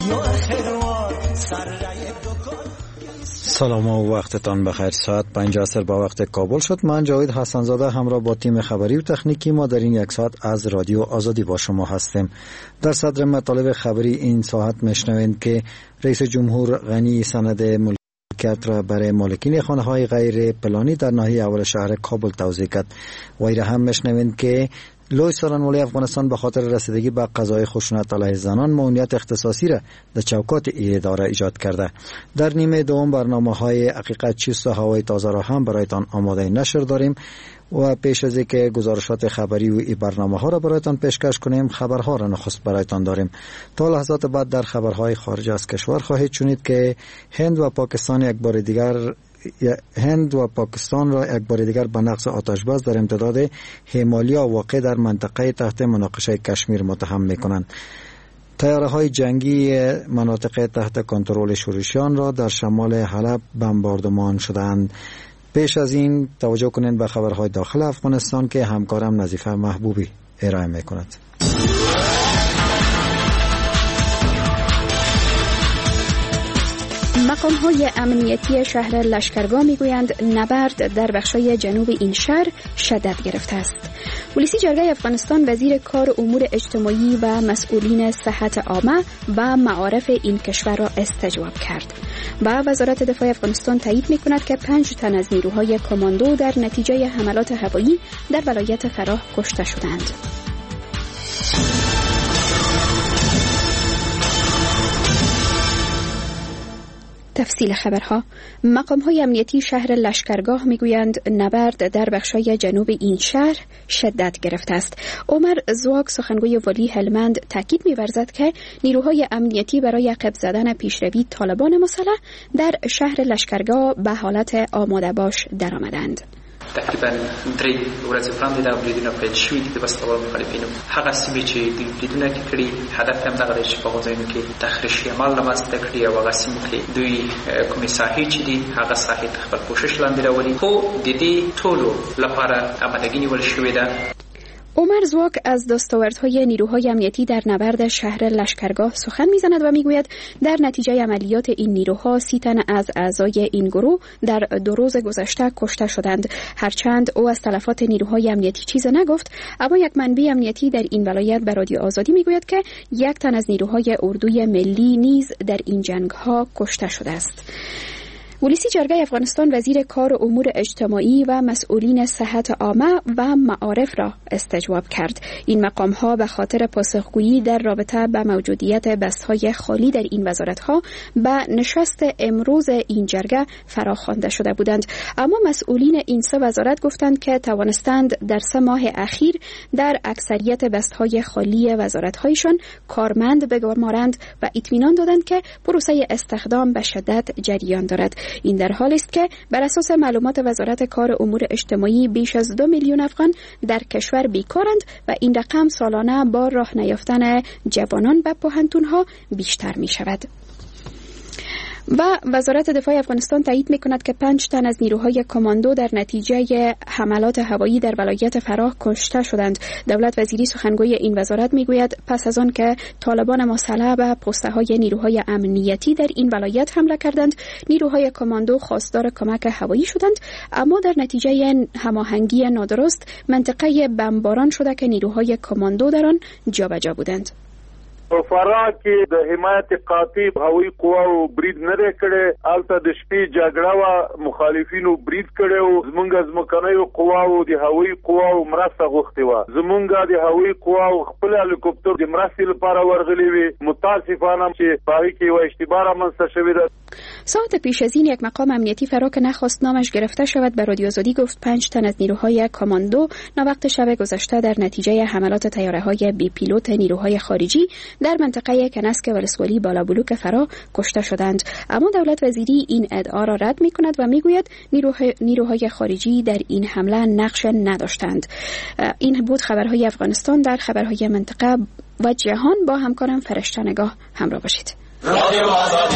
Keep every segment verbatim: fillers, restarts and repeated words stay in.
سلام و وقتتان بخیر. ساعت پنج عصر با وقت کابل شد. من جاوید حسن زاده همراه با تیم خبری و تکنیکی ما در این یک ساعت از رادیو آزادی با شما هستیم. در صدر مطالب خبری این ساعت میشنوید که رئیس جمهور غنی سند ملکیت را برای مالکین خانه‌های غیر پلانی در ناحیه اول شهر کابل توزیع کرد. وی را هم میشنوید که لوی سرانوالی افغانستان به خاطر رسیدگی به قضای خشونت علیه زنان ماموریت اختصاصی را در چوکات این اداره ایجاد کرده. در نیمه دوم برنامه‌های حقیقت چیست و هوای تازه را هم برایتان آماده نشر داریم و پیش از اینکه گزارشات خبری و این برنامه‌ها را برایتان پیشکش کنیم خبرها را نخست برایتان داریم. تا لحظات بعد در خبرهای خارج از کشور خواهید شنید که هند و پاکستان یک بار دیگر هند و پاکستان را یک بار دیگر به نقض آتشبس در امتداد هیمالیا واقع در منطقه تحت مناقشه کشمیر متهم می‌کنند. طیاره‌های جنگی مناطق تحت کنترل شورشیان را در شمال حلب بمباردمان شدند. پیش از این توجه کنید به خبرهای داخل افغانستان که همکارم نظیفه محبوبی ارائه می‌کند. مقام‌های امنیتی شهر لشکرگاه میگویند نبرد در بخش‌های جنوب این شهر شدت گرفته است. پلیس جرگه افغانستان وزیر کار امور اجتماعی و مسئولین صحت عامه و معارف این کشور را استجواب کرد. و وزارت دفاع افغانستان تایید می‌کند که پنج تن از نیروهای کماندو در نتیجه حملات هوایی در ولایت فراه کشته شدند. تفصیل خبرها. مقام‌های امنیتی شهر لشکرگاه میگویند نبرد در بخش‌های جنوب این شهر شدت گرفته است. عمر زواک سخنگوی والی هلمند تاکید می‌ورزد که نیروهای امنیتی برای عقب زدن پیشروی طالبان مسلح در شهر لشکرگاه به حالت آماده باش درآمدند. تقریبا درې ورځې وړاندې دا بریدونه پیل شوي دي د بسته مخالفینو. هغه سیمې چې دوی بریدونه کړي هدف هم دغه دی چې په هغو ځایونو کې تخریشي عمل رامنځته کړي او هغه سیمو کې دوی کومې ساحې چې دي هغه ساحې ته خپل کوشش لاندې راولي. خو د دې ټولو لپاره آمادګي نیول شوې ده. عمر زواک از دستاوردهای نیروهای امنیتی در نبرد شهر لشکرگاه سخن میزند و میگوید در نتیجه عملیات این نیروها سی تن از اعضای این گروه در دو روز گذشته کشته شدند. هرچند او از تلفات نیروهای امنیتی چیزی نگفت، اما یک منبع امنیتی در این ولایت به رادیو آزادی میگوید که یک تن از نیروهای اردوی ملی نیز در این جنگ‌ها کشته شده است. پلیس جرگه افغانستان وزیر کار امور اجتماعی و مسئولین صحت عامه و معارف را استجواب کرد. این مقام ها به خاطر پاسخگویی در رابطه با موجودیت بستهای خالی در این وزارت ها به نشست امروز این جرگه فراخوانده شده بودند، اما مسئولین این سه وزارت گفتند که توانستند در سه ماه اخیر در اکثریت بستهای خالی وزارت هایشان کارمند بگمارند و اطمینان دادند که پروسه استخدام به شدت جریان دارد. این در حالی است که بر اساس معلومات وزارت کار امور اجتماعی بیش از دو میلیون افغان در کشور بیکارند و این رقم سالانه با راه نیافتن جوانان به پوهنتون‌ها بیشتر می شود. و وزارت دفاع افغانستان تایید می‌کند که پنج تن از نیروهای کماندو در نتیجه حملات هوایی در ولایت فراه کشته شدند. دولت وزیری سخنگوی این وزارت میگوید پس از آن که طالبان مسلح به پست‌های نیروهای امنیتی در این ولایت حمله کردند، نیروهای کماندو خواستار کمک هوایی شدند، اما در نتیجه هماهنگی نادرست منطقه بمباران شده که نیروهای کماندو در آن جابجا بودند. فراه کې د حمایت قاطع هوایي قواو برید نه کړي، البته د شپې جګړه وا مخالفینو برید کړي او زمونږ ځمکنیو قواو د هوایي قواو مرسته غوښتي و. زمونږ د هوایي قواو خپل هلیکوپټر د مرستې لپاره ورغلي وي. متاسفانه چې پای کې و اشتباه رامنځته شوې ده. ساعت پیش از این یک مقام امنیتی فرا که نخواست نامش گرفته شود به رادیو آزادی گفت پنج تن از نیروهای کماندو ناوقت شب گذشته در نتیجه حملات طیاره‌های بی پیلوت نیروهای خارجی در منطقه کنسک ولسوالی بالابلوک فرا کشته شدند، اما دولت وزیری این ادعا را رد می‌کند و میگوید نیروهای نیروهای خارجی در این حمله نقش نداشتند. این بود خبرهای افغانستان. در خبرهای منطقه و جهان با همکارم فرشته نگاه همراه باشید. رادیو آزادی.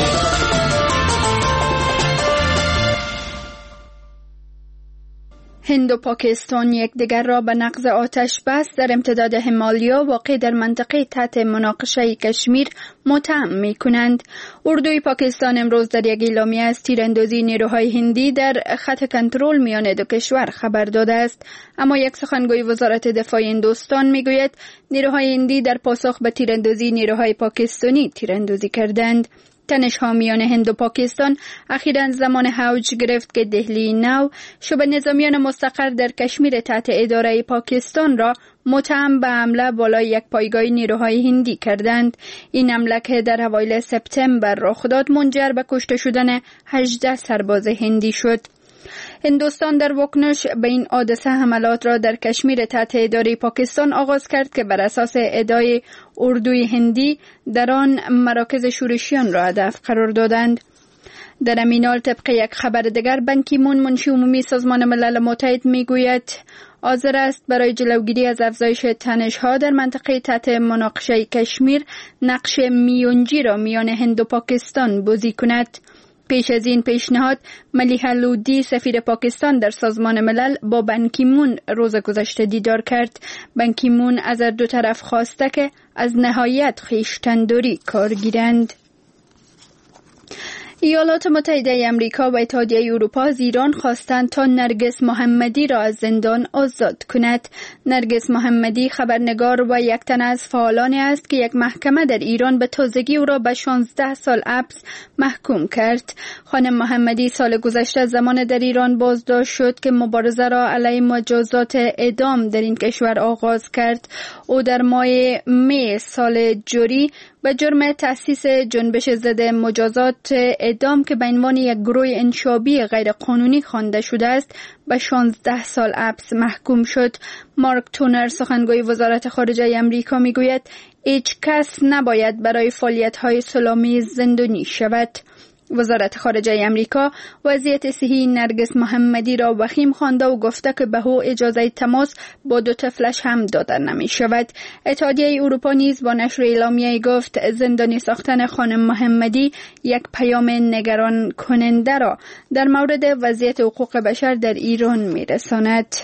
هند و پاکستان یکدیگر را به نقض آتش بس در امتداد همالیا واقع در منطقه تحت مناقشه کشمیر متهم می کنند. اردوی پاکستان امروز در یک اعلامیه از تیراندازی نیروهای هندی در خط کنترل میان دو کشور خبر داده است، اما یک سخنگوی وزارت دفاع هندوستان می گوید نیروهای هندی در پاسخ به تیراندازی نیروهای پاکستانی تیراندازی کردند. تنش‌ها میان هند و پاکستان اخیراً زمان اوج گرفت که دهلی نو شبه نظامیان مستقر در کشمیر تحت اداره پاکستان را متهم به حمله بالای یک پایگاه نیروهای هندی کردند. این حمله که در اوایل سپتامبر رخ داد منجر به کشته شدن هجده سرباز هندی شد. هندوستان در واکنش به این حادثه حملات را در کشمیر تحت اداره پاکستان آغاز کرد که بر اساس ادعای اردوی هندی در آن مراکز شورشیان را هدف قرار دادند. در همین حال طبق یک خبر دیگر بان کی مون منشی عمومی سازمان ملل متحد میگوید حاضر است برای جلوگیری از افزایش تنش‌ها در منطقه تحت مناقشه کشمیر نقش میانجی را میان هند و پاکستان بازی کند. پیش از این پیشنهاد ملیحه لودی سفیر پاکستان در سازمان ملل با بان کی مون روز گذشته دیدار کرد. بان کی مون از هر دو طرف خواسته که از نهایت خویشتن‌داری کار گیرند. ایالات متحده آمریکا و اتحادیه اروپا از ایران خواستند تا نرگس محمدی را از زندان آزاد کند. نرگس محمدی خبرنگار و یک تن از فعالانی است که یک محکمه در ایران به تازگی او را به شانزده سال حبس محکوم کرد. خانم محمدی سال گذشته زمان در ایران بازداشت شد که مبارزه را علیه مجازات اعدام در این کشور آغاز کرد. او در ماه می سال جاری به جرم تأسیس جنبش ضد مجازات اعدام که به عنوان یک گروه انشابی غیر قانونی خوانده شده است به شانزده سال حبس محکوم شد. مارک تونر سخنگوی وزارت خارجه آمریکا میگوید هیچ کس نباید برای فعالیت‌های صلح‌آمیز زندانی شود. وزارت خارجه آمریکا وضعیت صحی نرگس محمدی را وخیم خوانده و گفته که به او اجازه تماس با دو طفلش هم داده نمی شود. اتحادیه اروپا نیز با نشر اعلامیه گفت زندانی ساختن خانم محمدی یک پیام نگران کننده را در مورد وضعیت حقوق بشر در ایران می رساند.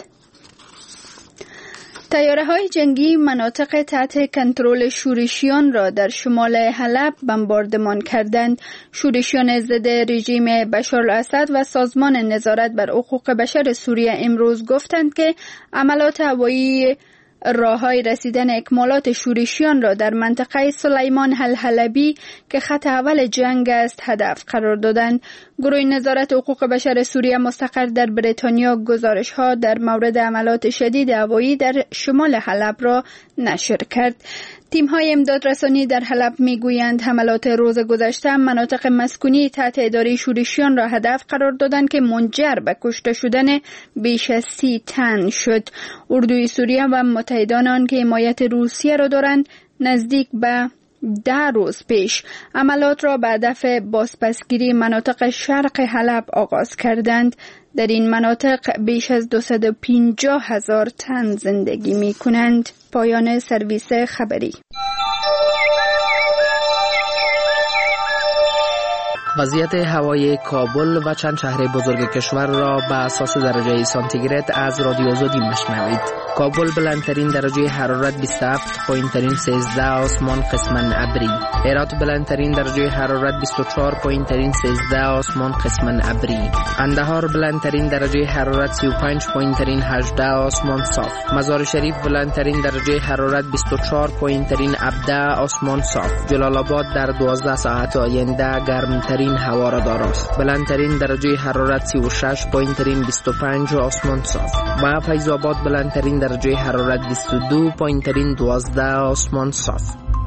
طیاره‌های جنگی مناطق تحت کنترل شورشیان را در شمال حلب بمباردمان کردند. شورشیان ضد رژیم بشار الاسد و سازمان نظارت بر حقوق بشر سوریه امروز گفتند که عملات هوایی راههای رسیدن اکمالات شورشیان را در منطقه سلیمان الحلبی که خط اول جنگ است هدف قرار دادند. گروه نظارت حقوق بشر سوریه مستقر در بریتانیا گزارش‌ها در مورد عملات شدید هوایی در شمال حلب را نشر کرد. تیم‌های امدادرسانی در حلب می‌گویند حملات روز گذشته مناطق مسکونی تحت اداره شورشیان را هدف قرار دادند که منجر به کشته شدن بیش از سی تن شد. اردوی سوریه و متحدان آن که حمایت روسیه را دارند نزدیک به ده روز پیش عملات را به هدف بازپسگیری مناطق شرق حلب آغاز کردند. در این مناطق بیش از دویست و پنجاه هزار تن زندگی می کنند. پایان سرویس خبری. وضعیت هوای کابل و چند شهر بزرگ کشور را به اساس درجه سانتیگراد از رادیو آزادی میشنوید. کابل بلندترین درجه حرارت بیست و هفت، پایینترین سیزده، آسمان قسماً ابری. هرات بلندترین درجه حرارت بیست و چهار، پایینترین سیزده، آسمان قسماً ابری. اندهار بلندترین درجه حرارت سی و پنج، پایینترین هجده، آسمان صاف. مزار شریف بلندترین درجه حرارت بیست و چهار، پایینترین هفده، آسمان صاف. جلال آباد در دوازده ساعت آینده گرمترین هوا را دارد. بلندترین درجه حرارت سی و شش، پایینترین بیست و پنج، آسمان صاف. و فیض آباد بلندترین درجه حرارت بیست و دو، پایینترین دوازده، آسمان صاف.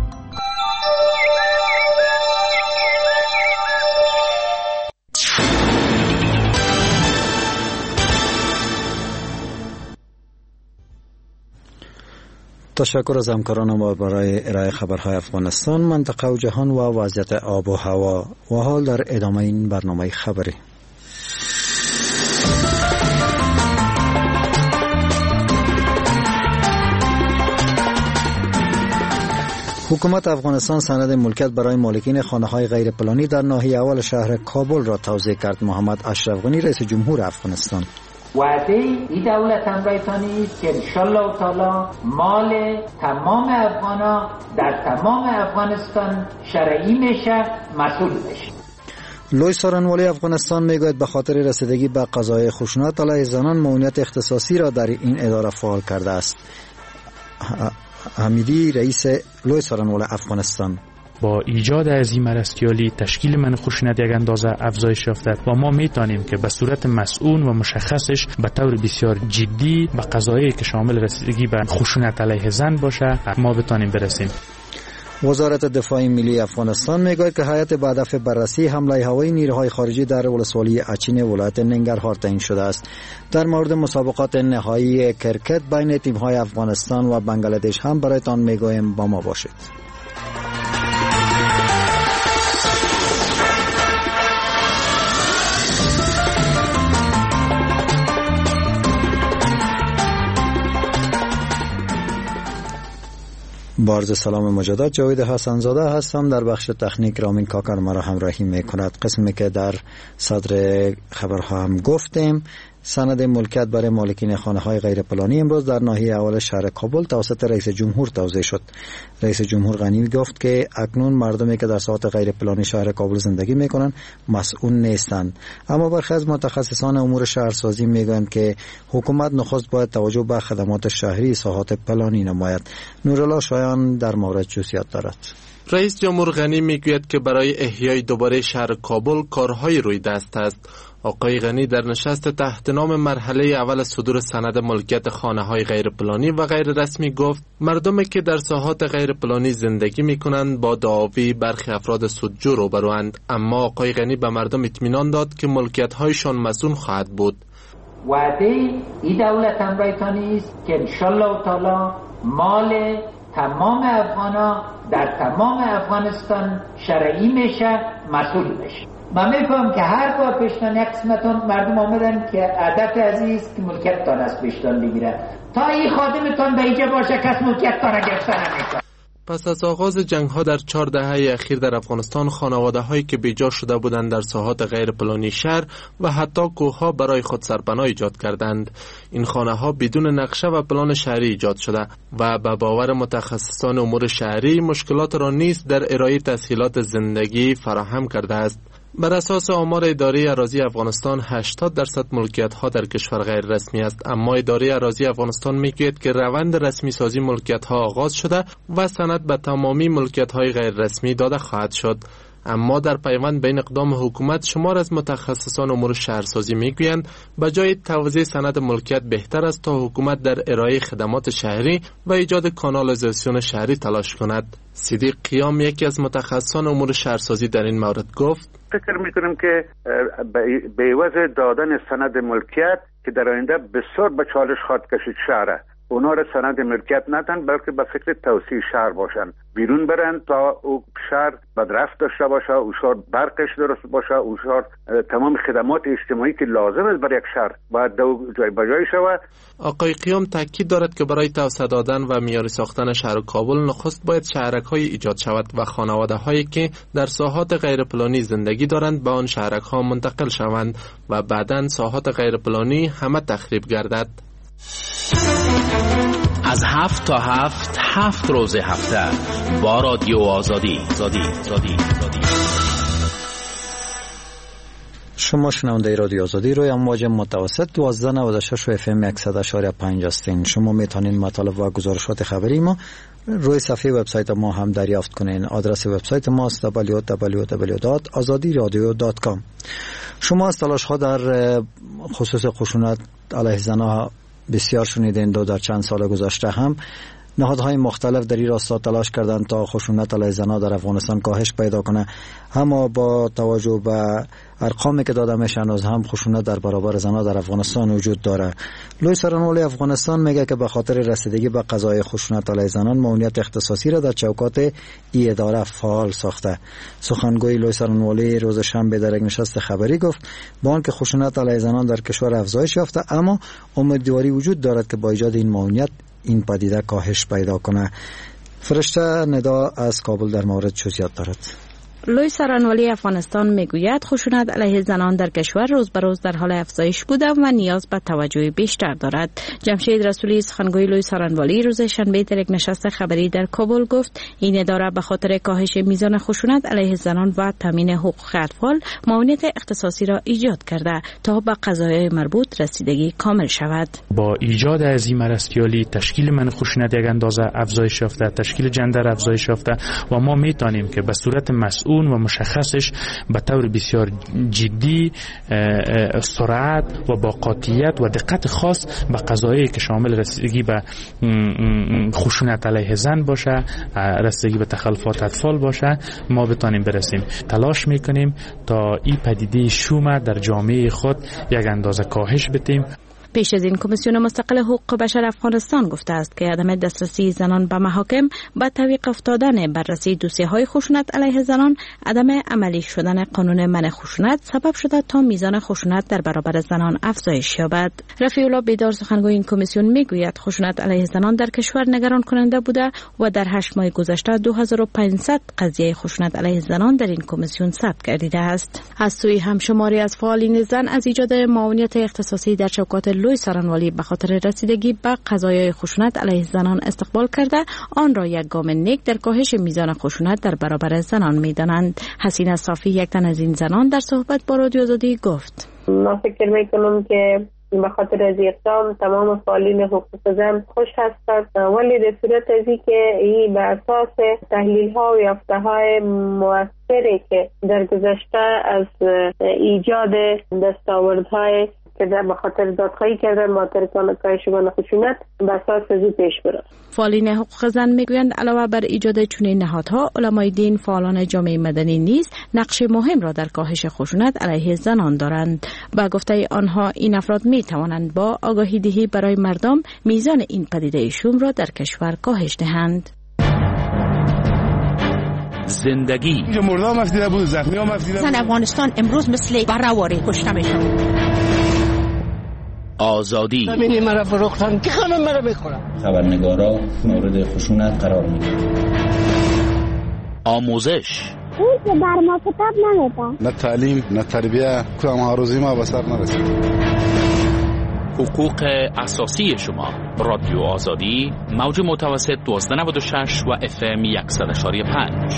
تشکر از همکاران ما برای ارائه خبرهای افغانستان، منطقه و جهان و وضعیت آب و هوا. و حال در ادامه این برنامه خبری. حکومت افغانستان سند ملکیت برای مالکین خانه‌های غیر پلانی در ناحیه اول شهر کابل را توزیع کرد. محمد اشرف غنی رئیس جمهور افغانستان وعده این دولت هم رایتانی است که انشالله تعالی مال تمام افغانا در تمام افغانستان شرعی میشه، مسئول بشه. لوی سارنوالی افغانستان میگوید به خاطر رسیدگی به قضای خشونت علیه زنان معاونیت اختصاصی را در این اداره فعال کرده است. حمیدی رئیس لوی سارنوالی افغانستان: با ایجاد از این مرستیالی تشکیل من خشونت یک اندازه افزایش یافته و ما میتونیم که به صورت مسئول و مشخصش به طور بسیار جدی به قضایی که شامل رسیدگی به خشونت علیه زن باشه ما بتونیم برسیم. وزارت دفاع ملی افغانستان میگوید که هیئت به هدف بررسی حمله هوایی نیروهای خارجی در ولسوالی اچین ولایت ننگرهار تعیین شده است. در مورد مسابقات نهایی کرکت بین تیم‌های افغانستان و بنگلادش هم برایتان میگویم، با ما باشید. بارز سلام مجدد، جاوید حسنزاده هستم. در بخش تکنیک رامین کاکر مرا همراهی میکند. قسمی که در صدر خبرها هم گفتیم، سند ملکیت برای مالکین خانه‌های غیر پلانی امروز در ناحیه اول شهر کابل توسط رئیس جمهور توضیح شد. رئیس جمهور غنی گفت که اکنون مردمی که در ساحات غیر پلانی شهر کابل زندگی میکنند مسئول نیستند، اما برخی از متخصصان امور شهرسازی میگویند که حکومت نخست باید توجه به خدمات شهری ساحات پلانی نماید. نورالله شایان در مورد جزئیات دارد. رئیس جمهور غنی میگوید که برای احیای دوباره شهر کابل کارهای روی دست است. آقای غنی در نشست تحت نام مرحله اول صدور سند ملکیت خانه‌های غیر پلانی و غیر رسمی گفت مردمی که در ساحات غیر پلانی زندگی می‌کنند با دعاوی برخی افراد سودجو روبروند، اما آقای غنی به مردم اطمینان داد که ملکیت‌هایشان مسئول خواهد بود. وعده این دولت هم رایتانی است که انشالله تعالی مال تمام افغانا در تمام افغانستان شرعی میشه، مسئول بشه. من میفهم که هر کار پیشتان یک قسمتون مردم آمدن که عادت عزیز که ملکیت تان از پیشتان بگیره، تا این خادمتان به اینجا باشه کس ملکیت تان گرفته نمیکنه. پس از آغاز جنگ ها در چهار دهه اخیر در افغانستان خانواده هایی که بیجا شده بودند در ساحات غیر پلانی شهر و حتی کوه ها برای خود سرپناه ایجاد کردند. این خانه ها بدون نقشه و پلان شهری ایجاد شده و به باور متخصصان امور شهری مشکلات را نیز در ارائه تسهیلات زندگی فراهم کرده است. بر اساس آمار اداره اراضی افغانستان هشتاد درصد ملکیت ها در کشور غیر رسمی است، اما اداره اراضی افغانستان میگوید که روند رسمی سازی ملکیت ها آغاز شده و سند به تمامی ملکیت های غیر رسمی داده خواهد شد. اما در پیوند بین اقدام حکومت شمار از متخصصان امور شهرسازی میگویند به جای توزیع سند ملکیت بهتر است تا حکومت در ارائه خدمات شهری و ایجاد کانالیزاسیون شهری تلاش کند. صدیق قیام یکی از متخصصان امور شهرسازی در این مورد گفت فکر میکنم که به عوض دادن سند ملکیت که در آینده بسیار به چالش خواهد کشید شهر، اونا را سند ملکیت ندن بلکه به فکر توسعه شهر باشن، بیرون برن تا او شهر بدرفت داشته باشه، او شهر برقش درست باشه، او شهر تمام خدمات اجتماعی که لازم است برای یک شهر باید دو جای بجای شود. آقای قیام تاکید دارد که برای توسعه دادن و معیاری ساختن شهر کابل نخست باید شهرک‌های ایجاد شود و خانواده‌هایی که در ساحات غیر پلانی زندگی دارند به آن شهرک‌ها منتقل شوند و بعداً ساحات غیر پلانی همه تخریب گردد. از هفت تا هفت هفت روز هفته با رادیو آزادی زادی زادی زادی. شما شنونده رادیو آزادی روی امواج متوسط دوازده و نود و شش اف ام صد و شش پنج هستین. شما میتونین مطالب و گزارشات خبری ما روی صفحه وبسایت ما هم دریافت کنین. آدرس وبسایت ما است دبلیو دبلیو دبلیو دات آزادی رادیو دات کام. شما از تلاش ها در خصوص خشونت علیه زنان بسیار شنیدین. دو در چند سال گذشته هم نهادهای مختلف در این راستا تلاش کردند تا خشونت علیه زنان در افغانستان کاهش پیدا کنه، اما با توجه به ارقامی که داده میشه هنوز هم خشونت در برابر زنان در افغانستان وجود داره. لوی سارنوالی افغانستان میگه که به خاطر رسیدگی به قضای خشونت علیه زنان معاونیت اختصاصی را در چوکات ای اداره فعال ساخته. سخنگوی لوی سارنوالی روز شنبه در یک نشست خبری گفت با آنکه خشونت علیه زنان در کشور افزایش یافته، اما امیدواری وجود دارد که با ایجاد این معاونیت این پدیده کاهش پیدا کنه. فرشته ندا از کابل در مورد جزئیات دارد. لوی سرانوالی افغانستان میگوید خشونت علیه زنان در کشور روز به روز در حال افزایش بوده و نیاز به توجه بیشتر دارد. جمشید رسولی سخنگوی لوی سرانوالی روز شنبه در یک نشست خبری در کابل گفت این اداره به خاطر کاهش میزان خشونت علیه زنان و تامین حقوق اطفال معاونت اختصاصی را ایجاد کرده تا به قضایای مربوط رسیدگی کامل شود. با ایجاد از این مرستیالی تشکیل من خشونت یک اندازه افزایش یافته، تشکیل جندر افزایش یافته و ما میتونیم که به صورت مسئول و مشخصش به طور بسیار جدی سرعت و با قاطعیت و دقت خاص به قضایایی که شامل رسیدگی به خشونت علیه زن باشه، رسیدگی به تخلفات اطفال باشه ما بتونیم برسیم. تلاش میکنیم تا این پدیده شوم در جامعه خود یک اندازه کاهش بدیم. پیش از این کمیسیون مستقل حقوق بشر افغانستان گفته است که عدم دسترسی زنان به محاکم با توقیف افتادن بررسی دوسیه‌های خشونت علیه زنان، عدم عملی شدن قانون منع خشونت سبب شده تا میزان خشونت در برابر زنان افزایش یابد. رفیع الله بیدار سخنگوی این کمیسیون میگوید خشونت علیه زنان در کشور نگران کننده بوده و در هشت ماه گذشته دو هزار و پانصد قضیه خشونت علیه زنان در این کمیسیون ثبت گردیده است. از سوی همشماری از فعالین زن از ایجاد معاونت اختصاصی در چوکات لوی سرانوالی به خاطر رسیدگی به قضایای خشونت علیه زنان استقبال کرده آن را یک گام نیک در کاهش میزان خشونت در برابر زنان می‌دانند. حسینه صافی یک تن از این زنان در صحبت با رادیو آزادی گفت: ما فکر می‌کنم که به خاطر از اقدام تمام فعالین حقوق زن خوش هستند، ولی در صورت ازی که این به اساس تحلیل ها و یافته های موثری که در گذشته از ایجاد دستاوردهای که در بخاطر دادخواهی کردن معترضان کاهش خشونت به اساس ازی پیش برد. فعالین حقوق زن میگویند علاوه بر ایجاد چنین نهادها، علمای دین، فعالان جامعه مدنی نیز نقش مهم را در کاهش خشونت علیه زنان دارند. با گفته آنها این افراد می توانند با آگاهی دهی برای مردم میزان این پدیده شوم را در کشور کاهش دهند. زندگی مردم مفیده بود، زخمی ها مفیده بود. زن افغانستان امروز مثل برهواری کشته میشن. آزادی ببینی مرا فروختن که خانم مرا بخورم. خبرنگارا مورد خشونت قرار میگیرن. آموزش اون که بر ما کتاب نمیده. نه تعلیم نه تربیه کدام آرزوی ما به سر نرسید. حقوق اساسی شما. رادیو آزادی موج متوسط دوازده نود و شش و اف ام صد و پنج.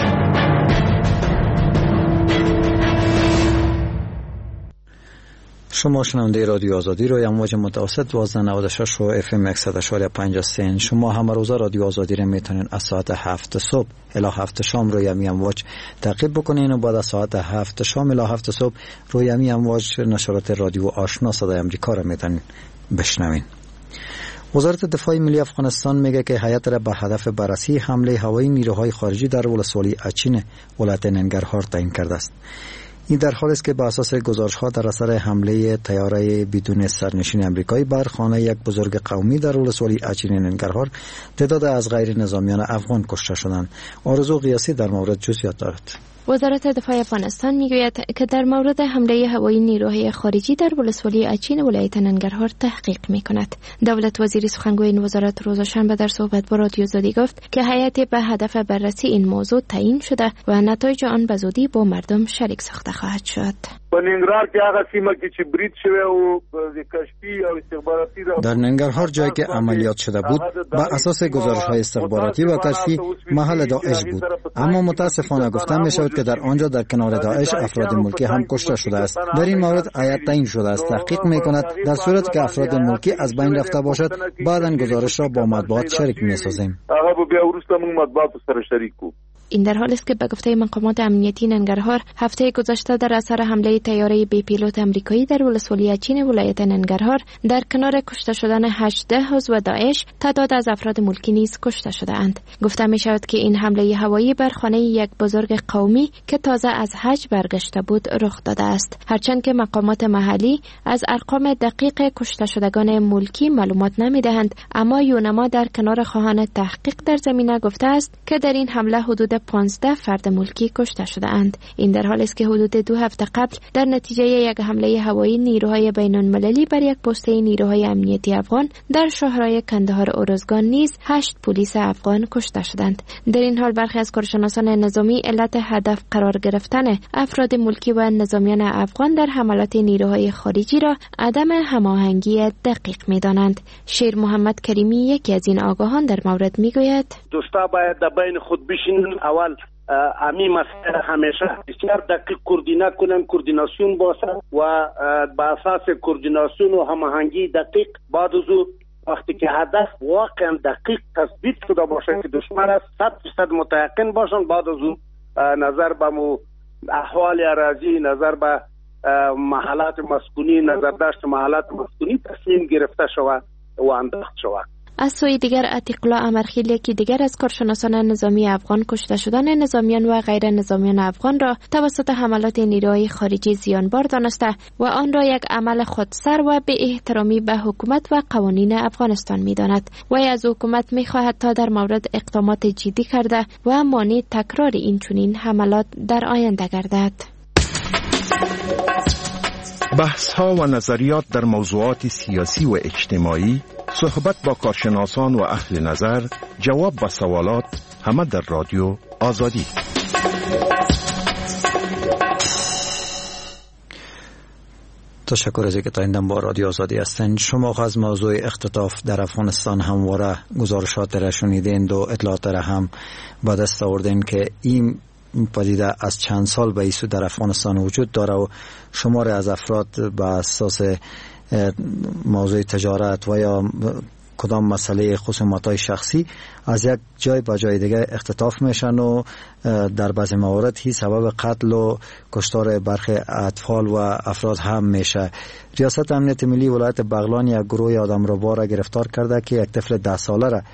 شما شنونده رادیو آزادی روی امواج متوسط دوازده نود و شش و اف ام صد و پنج هستین. شما هم روز رادیو آزادی را میتونین از ساعت هفت صبح الی هفت شام روی امی امواج تعقیب بکنین و بعد از ساعت هفت شام الی هفت صبح روی امی امواج نشرات رادیو آشنا صدای امریکا را میتونین بشنوین. وزارت دفاع ملی افغانستان میگه که هیئت را به هدف بررسی حمله هوایی نیروهای خارجی در ولسوالی اچین ولایت ننگرهار تعیین کرده است. این در حالی است که بر اساس گزارش‌ها در اثر حمله طیاره بدون سرنشین آمریکایی بر خانه یک بزرگ قومی در ولسوالی اچین ننگرهار تعداد از غیر نظامیان افغان کشته شدند. آرزو قیاسی در مورد جزئیات دارد. وزارت دفاع افغانستان میگوید که در مورد حمله هوایی نیروهای خارجی در ولسوالی اچین ولایت ننگرهار تحقیق میکند. دولت وزیر سخنگوی این وزارت روز شنبه در صحبت با رادیو آزادی گفت که هیئت به هدف بررسی این موضوع تعیین شده و نتایج آن به زودی با مردم شریک ساخته خواهد شد. در ننگرهار جایی که عملیات شده بود بر اساس گزارش‌های استخباراتی و کشفی محل داعش بود، اما متاسفانه گفته می‌شود که در آنجا در کنار داعش افراد ملکی هم کشته شده است. در این مورد هیئت تعیین شده است تحقیق می‌کند. در صورتی که افراد ملکی از بین رفته باشد بعداً گزارش را با مطبوعات شریک می‌سازیم. این در حالی است که به گفته مقامات امنیتی ننگرهار هفته گذشته در اثر حمله طیاره بی پیلوت آمریکایی در ولسوالی اچین ولایت ننگرهار در کنار کشته شدن هجده عضو داعش تعداد از افراد ملکی نیز کشته شده‌اند. گفته می شود که این حمله هوایی بر خانه یک بزرگ قومی که تازه از حج برگشته بود رخ داده است، هرچند که مقامات محلی از ارقام دقیق کشته شدگان ملکی معلومات نمی‌دهند، اما یونما در کنار خواهان تحقیق در زمینه گفته است که در این حمله حدود پانزده فرد ملکی کشته شده‌اند. این در حالی است که حدود دو هفته قبل در نتیجه یک حمله هوایی نیروهای بین‌المللی بر یک پسته نیروهای امنیتی افغان در شهرهای کندهار و ارزگان نیز هشت پلیس افغان کشته شدند. در این حال برخی از کارشناسان نظامی علت هدف قرار گرفتن افراد ملکی و نظامیان افغان در حملات نیروهای خارجی را عدم هماهنگی دقیق می‌دانند. شیر محمد کریمی یکی از این آگاهان در مورد میگوید: دوستا باید در بین خود بشینن، اول امی مسئله همیشه بسیار دقیق کوردینه کنن، کوردیناسیون باشه و با اساس کوردیناسیون و هماهنگی دقیق بعد از او وقتی که هدف واقعا دقیق تثبیت شده باشه که دشمن است صد درصد متيقن باشن، بعد از او نظر به مو احوال اراضی، نظر به محلات مسکونی، نظر داشت محلات مسکونی تصمیم گرفته شود و انداخت شود. از سوی دیگر عتیق‌الله امرخیل که دیگر از کارشناسان نظامی افغان کشته شدن نظامیان و غیر نظامیان افغان را توسط حملات نیروهای خارجی زیانبار دانسته و آن را یک عمل خودسر و به احترامی به حکومت و قوانین افغانستان می‌داند. و از حکومت می‌خواهد تا در مورد اقدامات جدی کرده و مانع تکرار این چنین حملات در آینده گردد. بحث‌ها و نظریات در موضوعات سیاسی و اجتماعی، صحبت با کارشناسان و اهل نظر، جواب به سوالات، همه در رادیو آزادی. تشکر از اینکه تا این با رادیو آزادی هستند. شما از موضوع اختطاف در افغانستان همواره گزارشات را شنیدین و اطلاعات را هم به دست آوردین که این پدیده از چند سال به ایسو در افغانستان وجود داره و شمار از افراد به اساس موضوع تجارت و یا کدام مسئله خصومت‌های شخصی از یک جای به جای دیگه اختطاف میشن و در بعضی موارد هی سبب قتل و کشتار برخی اطفال و افراد هم میشه. ریاست امنیت ملی ولایت بغلان یک گروه آدمربا را گرفتار کرده که یک طفل ده ساله را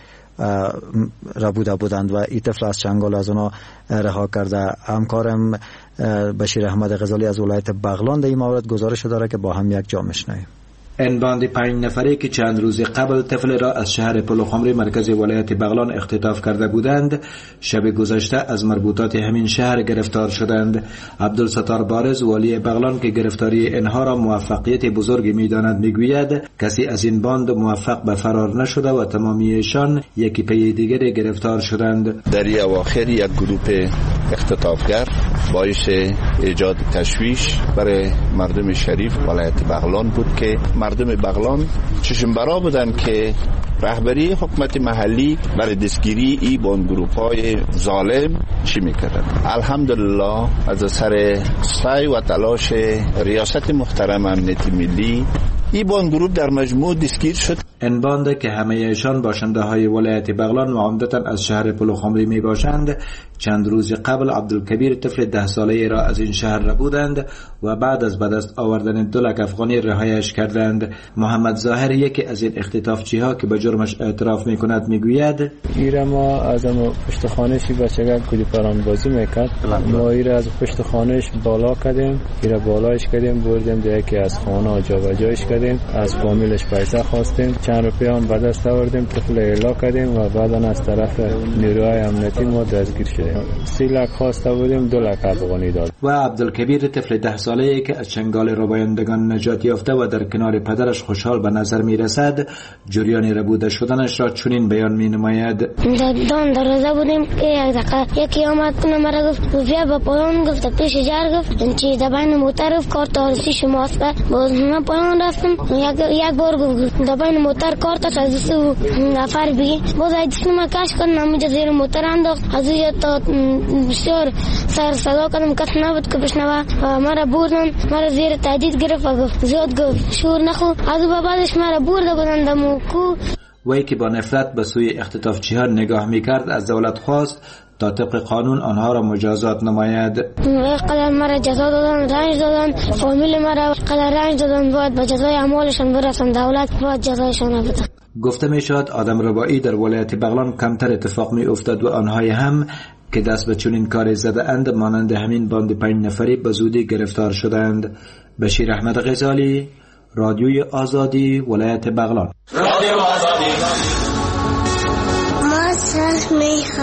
را بوده بودند و این طفل از چنگال از اونا رها کرده. همکارم بشیر احمد غزالی از ولایت بغلان در این مورد گزارش داره که با هم یک جا میشنویم. این باند پنج نفره که چند روز قبل طفل را از شهر پلوخمری مرکز ولایت بغلان اختطاف کرده بودند، شب گذشته از مربوطات همین شهر گرفتار شدند. عبدالستار بارز والی بغلان که گرفتاری اینها را موفقیت بزرگی می‌داند میگوید کسی از این باند موفق به فرار نشده و تمامیشان یکی پی دیگر گرفتار شدند. در این اواخر یک گروه اختطافگر باعث ایجاد تشویش برای مردم شریف ولایت بغلان بود که مردم بغلان چشم برا بودن که رهبری حکومت محلی برای دستگیری این باند گروپ‌های ظالم چی میکردن. الحمدلله از اثر سعی و تلاش ریاست محترم امنیت ملی این باند گروپ در مجموع دستگیر شد. این باند که همه ایشان باشنده های ولایت بغلان و عمدتاً از شهر پلوخمری می باشند، چند روز قبل عبدالکبیر طفل ده ساله را از این شهر را بودند و بعد از به دست آوردن دو لک افغانی رهایش کردند. محمد ظاهر یکی از این اختطافچی ها که به جرمش اعتراف می کند می گوید ایره ما از اما پشت خانهشی بچگک کلی پران بازی میکرد، ما ایره از پشت خانهش بالا کردیم، ایره بالایش کردیم، بردیم در یکی از خانه جا و جایش کردیم، از فامیلش پیسه خواستیم، چند روپیه هم به دست آوردیم، طفل اعلا کردیم و بعدا از طرف نیروهای امنیتی ما دستگیر شدیم. سی لک خواسته بودیم، دو لک افغانی داد. و عبدالکبیر طفل ده ساله‌ای که از چنگال ربایندگان نجات یافته و در کنار پدرش خوشحال به نظر می رسد، جریان ربوده شدنش را چنین بیان می نماید. دان دروازه بودیم که یک دقیقه یکی آمد کنه مرا گفت بیا با پایان گفت پیش جر گفت چی دبین موتر کارت آرسی شماست. باز من پایان رفتم، یک یک بار گفت دبین موتر کارت از سو نفر بگی، باز ایدسم ما کاش کنم اینجا زیر موتر انداخت، از اونجا تا بسیار سر صدا کردم، کس نبود که بشنوه. مرا بردن، مرا زیر تهدید گرفت و گفت زیاد گفت شور نخو. از اون بعدش مرا برده بودن دمو کو. وی که با نفرت به سوی اختطافچی ها نگاه میکرد از دولت خواست تا طبق قانون آنها را مجازات نماید. قدر مرا جزا دادن، رنج دادن، فامیل مرا قدر رنج دادن، باید به جزای اعمالشان برسن، دولت باید جزایشان بده. گفته می شود آدم ربایی در ولایت بغلان کمتر اتفاق می افتد و آنهای هم که دست به چنین کاری زده اند مانند همین باند پنج نفری به زودی گرفتار شدند. بشیر احمد غزالی، رادیوی آزادی، ولایت بغلان. رادیو آزادی. ما سر می خواهیم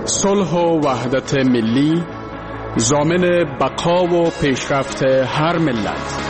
صلح و وحدت ملی، ضامن بقا و پیشرفت هر ملت.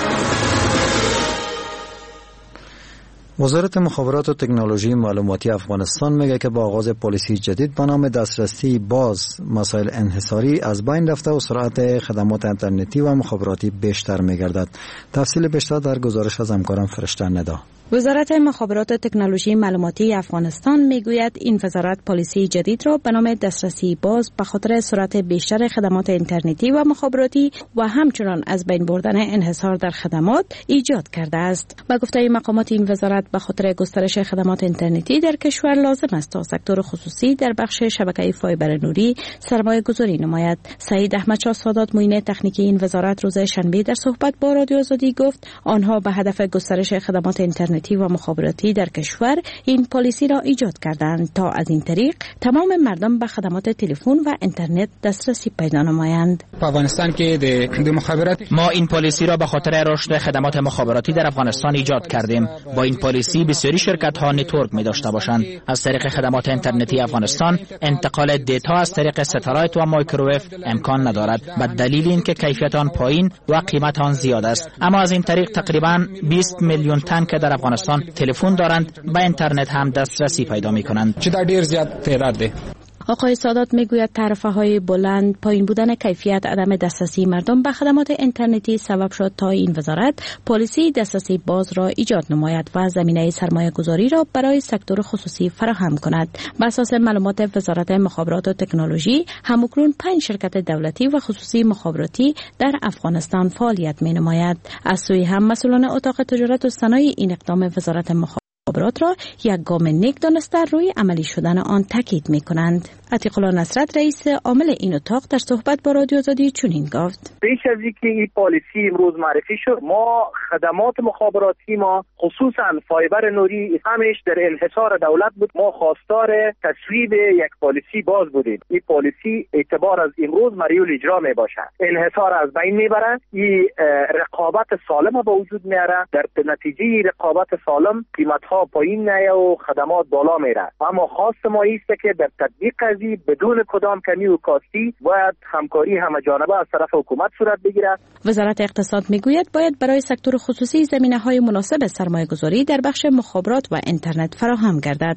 وزارت مخابرات و تکنولوژی معلوماتی افغانستان میگه که با آغاز پالیسی جدید به نام دسترسی باز مسائل انحصاری از بین رفته و سرعت خدمات اینترنتی و مخابراتی بیشتر میگردد. تفصیل بیشتر در گزارش از همکارم فرشته ندا. وزارت مخابرات و تکنولوژی معلوماتی افغانستان میگوید این وزارت پالیسی جدید را به نام دسترسی باز به خاطر سرعت بیشتر خدمات اینترنتی و مخابراتی و همچنان از بین بردن انحصار در خدمات ایجاد کرده است. با گفته مقامات این وزارت به خاطر گسترش خدمات اینترنتی در کشور لازم است تا سکتور خصوصی در بخش شبکه فایبر نوری سرمایه گذاری نماید. سعید احمدشاه سادات معین تکنیکی این وزارت روز شنبه در صحبت با رادیو آزادی گفت آنها به هدف گسترش خدمات اینترنتی و مخابراتی در کشور این پالیسی را ایجاد کردند تا از این طریق تمام مردم به خدمات تلفن و اینترنت دسترسی پیدا نمایند. افغانستان که د مخابرات ما این پالیسی را به خاطر رشد خدمات مخابراتی در افغانستان ایجاد کردیم. با این پالیسی بسیاری شرکت ها نتورک می داشته باشند. از طریق خدمات اینترنتی افغانستان انتقال دیتا از طریق ستلایت و مایکروویو امکان ندارد به دلیل اینکه کیفیت آن پایین و قیمت آن زیاد است. اما از این طریق تقریبا بیست میلیون تن که در افغانستان تلفن دارند به اینترنت هم دسترسی پیدا می کنند. چه در ډیر زیات تعداد ده. آقای سادات میگوید تعرفه های بلند، پایین بودن کیفیت، عدم دسترسی مردم به خدمات اینترنتی سبب شد تا این وزارت پالیسی دسترسی باز را ایجاد نماید و زمینه سرمایه گذاری را برای سکتور خصوصی فراهم کند. بر اساس معلومات وزارت مخابرات و تکنولوژی همکنون پنج شرکت دولتی و خصوصی مخابراتی در افغانستان فعالیت می نماید. از سوی هم مسئولان اتاق تجارت و صنایع این اقدام وزارت مخابرات مخابرات را یک گام نیک دانسته روی عملی شدن آن تاکید می کنند. عتیق الله نصرت رئیس عامل این اتاق در صحبت با رادیو آزادی چنین گفت: پیش از اینکه این پالیسی امروز معرفی شد ما خدمات مخابراتی ما خصوصا فایبر نوری همش در انحصار دولت بود. ما خواستار تصویب یک پالیسی باز بودیم. این پالیسی اعتبار از امروز مریول اجرا می باشد. انحصار از بین میبره، این رقابت سالم به وجود میاره. در نتیجه رقابت سالم قیمت ها پایین نیه و خدمات بالا میره. اما خواست ما است که در تطبیق قضیه بدون کدام کمی و کاستی باید همکاری همه جانبه از طرف حکومت صورت بگیرد. وزارت اقتصاد میگوید باید برای سکتور خصوصی زمینه‌های مناسب سرمایه‌گذاری در بخش مخابرات و اینترنت فراهم گردد.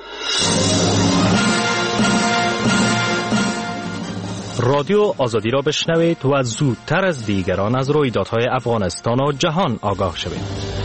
رادیو آزادی را بشنوید و زودتر از دیگران از رویدادهای افغانستان و جهان آگاه شوید.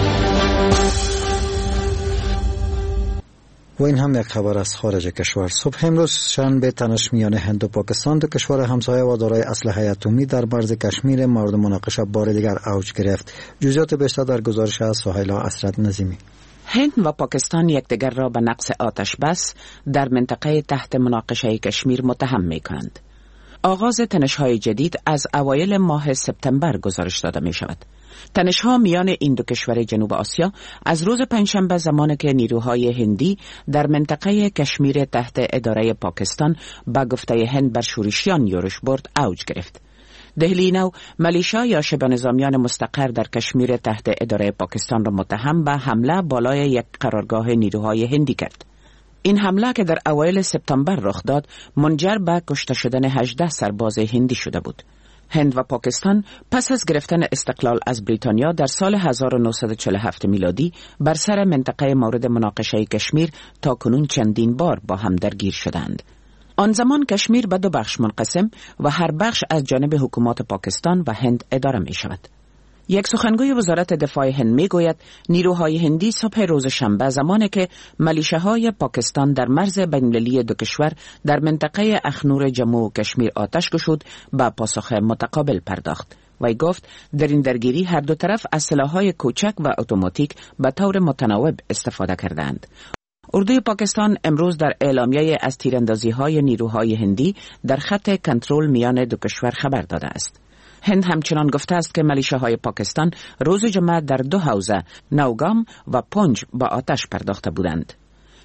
و این هم یک خبر از خارج کشور. صبح امروز شنبه تنش میان هند و پاکستان دو کشور همسایه و دارای اسلحه اتمی در مرز کشمیر مورد مناقشه بار دیگر اوج گرفت. جزئیات بیشتر در گزارش از سهیلا اسرت نظیمی. هند و پاکستان یکدیگر را به نقض آتش بس در منطقه تحت مناقشه کشمیر متهم می‌کنند. آغاز تنش‌های جدید از اوایل ماه سپتامبر گزارش داده می‌شود. تنش‌ها میان این دو کشور جنوب آسیا از روز پنجشنبه زمانی که نیروهای هندی در منطقه کشمیر تحت اداره پاکستان با گفته هند بر شورشیان یورش برد اوج گرفت. دهلی نو ملیشا یا شبه نظامیان مستقر در کشمیر تحت اداره پاکستان را متهم به حمله بالای یک قرارگاه نیروهای هندی کرد. این حمله که در اوایل سپتامبر رخ داد منجر به کشته شدن هجده سرباز هندی شده بود. هند و پاکستان پس از گرفتن استقلال از بریتانیا در سال هزار و نهصد و چهل و هفت میلادی بر سر منطقه مورد مناقشه کشمیر تا کنون چندین بار با هم درگیر شدند. آن زمان کشمیر به دو بخش منقسم و هر بخش از جانب حکومت پاکستان و هند اداره می شود. یک سخنگوی وزارت دفاع هند می گوید نیروهای هندی صبح روز شنبه زمانی که ملیشه‌های پاکستان در مرز بین‌المللی دو کشور در منطقه اخنور جمو و کشمیر آتش گشود به پاسخ متقابل پرداخت. وی گفت در این درگیری هر دو طرف از سلاح‌های کوچک و اتوماتیک به طور متناوب استفاده کردند. اردوی پاکستان امروز در اعلامیه از تیراندازی‌های نیروهای هندی در خط کنترل میان دو کشور خبر داده است. هند همچنان گفته است که ملیشه‌های پاکستان روز جمعه در دو حوزه نوگام و پنج با آتش پرداخته بودند.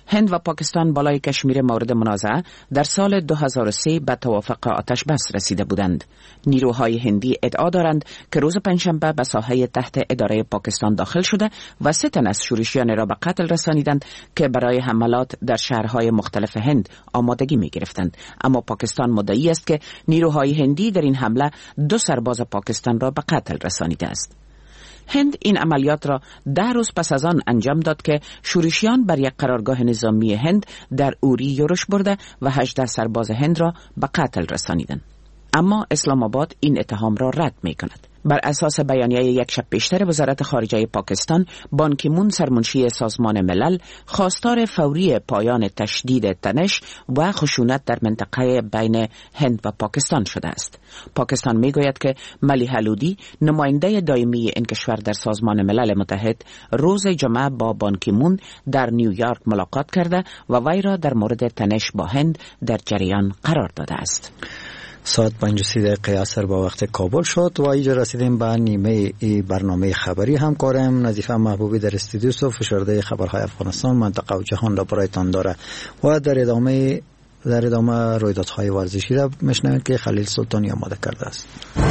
هند و پاکستان بالای کشمیر مورد منازعه در سال دو هزار و سه به توافق آتش بس رسیده بودند. نیروهای هندی ادعا دارند که روز پنجشنبه به ساحه تحت اداره پاکستان داخل شده و سه تن از شورشیان را به قتل رسانیدند که برای حملات در شهرهای مختلف هند آمادگی می گرفتند. اما پاکستان مدعی است که نیروهای هندی در این حمله دو سرباز پاکستان را به قتل رسانیده است. هند این عملیات را ده روز پس از آن انجام داد که شورشیان بر یک قرارگاه نظامی هند در اوری یورش برده و هجده سرباز هند را به قتل رسانیدند. اما اسلام آباد این اتهام را رد می کند. بر اساس بیانیه یک شب پیشتر وزارت خارجه پاکستان، بان کی مون سرمنشی سازمان ملل خواستار فوری پایان تشدید تنش و خشونت در منطقه بین هند و پاکستان شده است. پاکستان می گوید که ملیحه لودی نماینده دائمی این کشور در سازمان ملل متحد روز جمعه با بان کی مون در نیویورک ملاقات کرده و وی را در مورد تنش با هند در جریان قرار داده است. ساعت پنج و سی دقیقه عصر با وقت کابل شد و اینجا رسیدیم به نیمه برنامه خبری. همکارم نظیفه محبوبی در استودیو و فشرده خبرهای افغانستان، منطقه و جهان را برایتان داره و در ادامه در ادامه رویدادهای ورزشی را میشنوید که خلیل سلطانی آماده کرده است.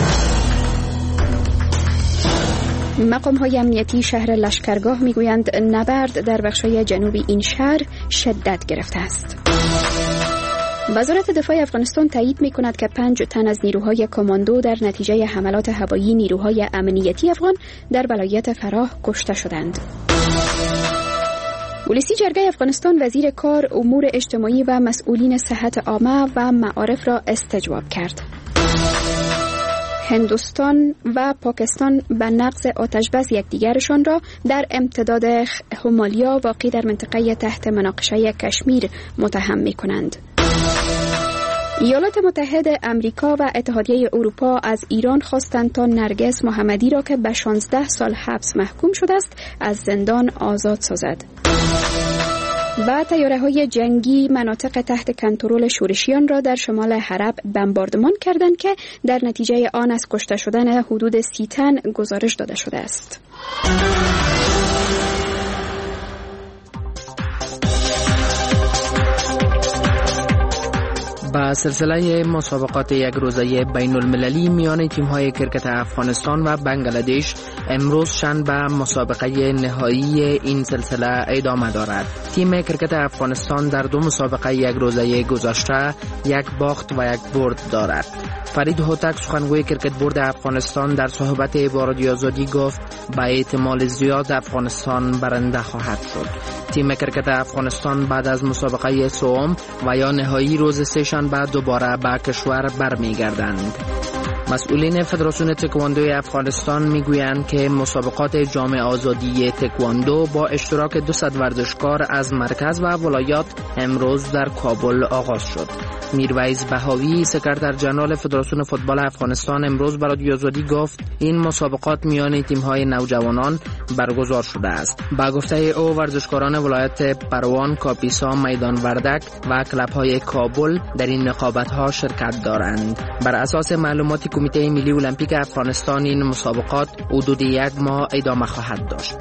مقام‌های امنیتی شهر لشکرگاه میگویند نبرد در بخش‌های جنوبی این شهر شدت گرفته است. وزارت دفاع افغانستان تایید می‌کند که پنج تن از نیروهای کماندو در نتیجه حملات هوایی نیروهای امنیتی افغان در ولایت فراه کشته شدند. ولسی جرگه افغانستان وزیر کار، امور اجتماعی و مسئولین صحت عامه و معارف را استجواب کرد. هندوستان و پاکستان به نقض آتش بس یکدیگرشان را در امتداد همالیا واقع در منطقه تحت مناقشه کشمیر متهم می‌کنند. ایالات متحده امریکا و اتحادیه اروپا از ایران خواستند تا نرگس محمدی را که به شانزده سال حبس محکوم شده است از زندان آزاد سازد. و طیاره‌های جنگی مناطق تحت کنترل شورشیان را در شمال حلب بمباردمان کردند که در نتیجه آن از کشته شدن حدود سی تن گزارش داده شده است. با سلسله مسابقات یک روزه بین المللی میان تیم‌های کرکت افغانستان و بنگلادش امروز شنبه مسابقه نهایی این سلسله ادامه دارد. تیم کرکت افغانستان در دو مسابقه یک روزه گذشته یک باخت و یک برد دارد. فرید هوتک سخنگوی کرکت بورد افغانستان در صحبت با رادیو آزادی گفت با احتمال زیاد افغانستان برنده خواهد شد. تیم کرکت افغانستان بعد از مسابقه سوم و یا نهایی روز سه‌شنبه دوباره به کشور برمیگردند. مسئولین فدراسیون تکواندو افغانستان میگویند که مسابقات جام آزادی تکواندو با اشتراک دویست ورزشکار از مرکز و ولایات امروز در کابل آغاز شد. میرویز بهاوی سکرتر جنرال فدراسیون فوتبال افغانستان امروز برای رادیو آزادی گفت این مسابقات میان تیم‌های نوجوانان برگزار شده است. با گفته او ورزشکاران ولایت پروان، کاپیسا، میدان وردک و کلب‌های کابل در این رقابت‌ها شرکت دارند. بر اساس معلومات کمیته ملی المپیک افغانستان این مسابقات حدود یک ماه ادامه خواهد داشت.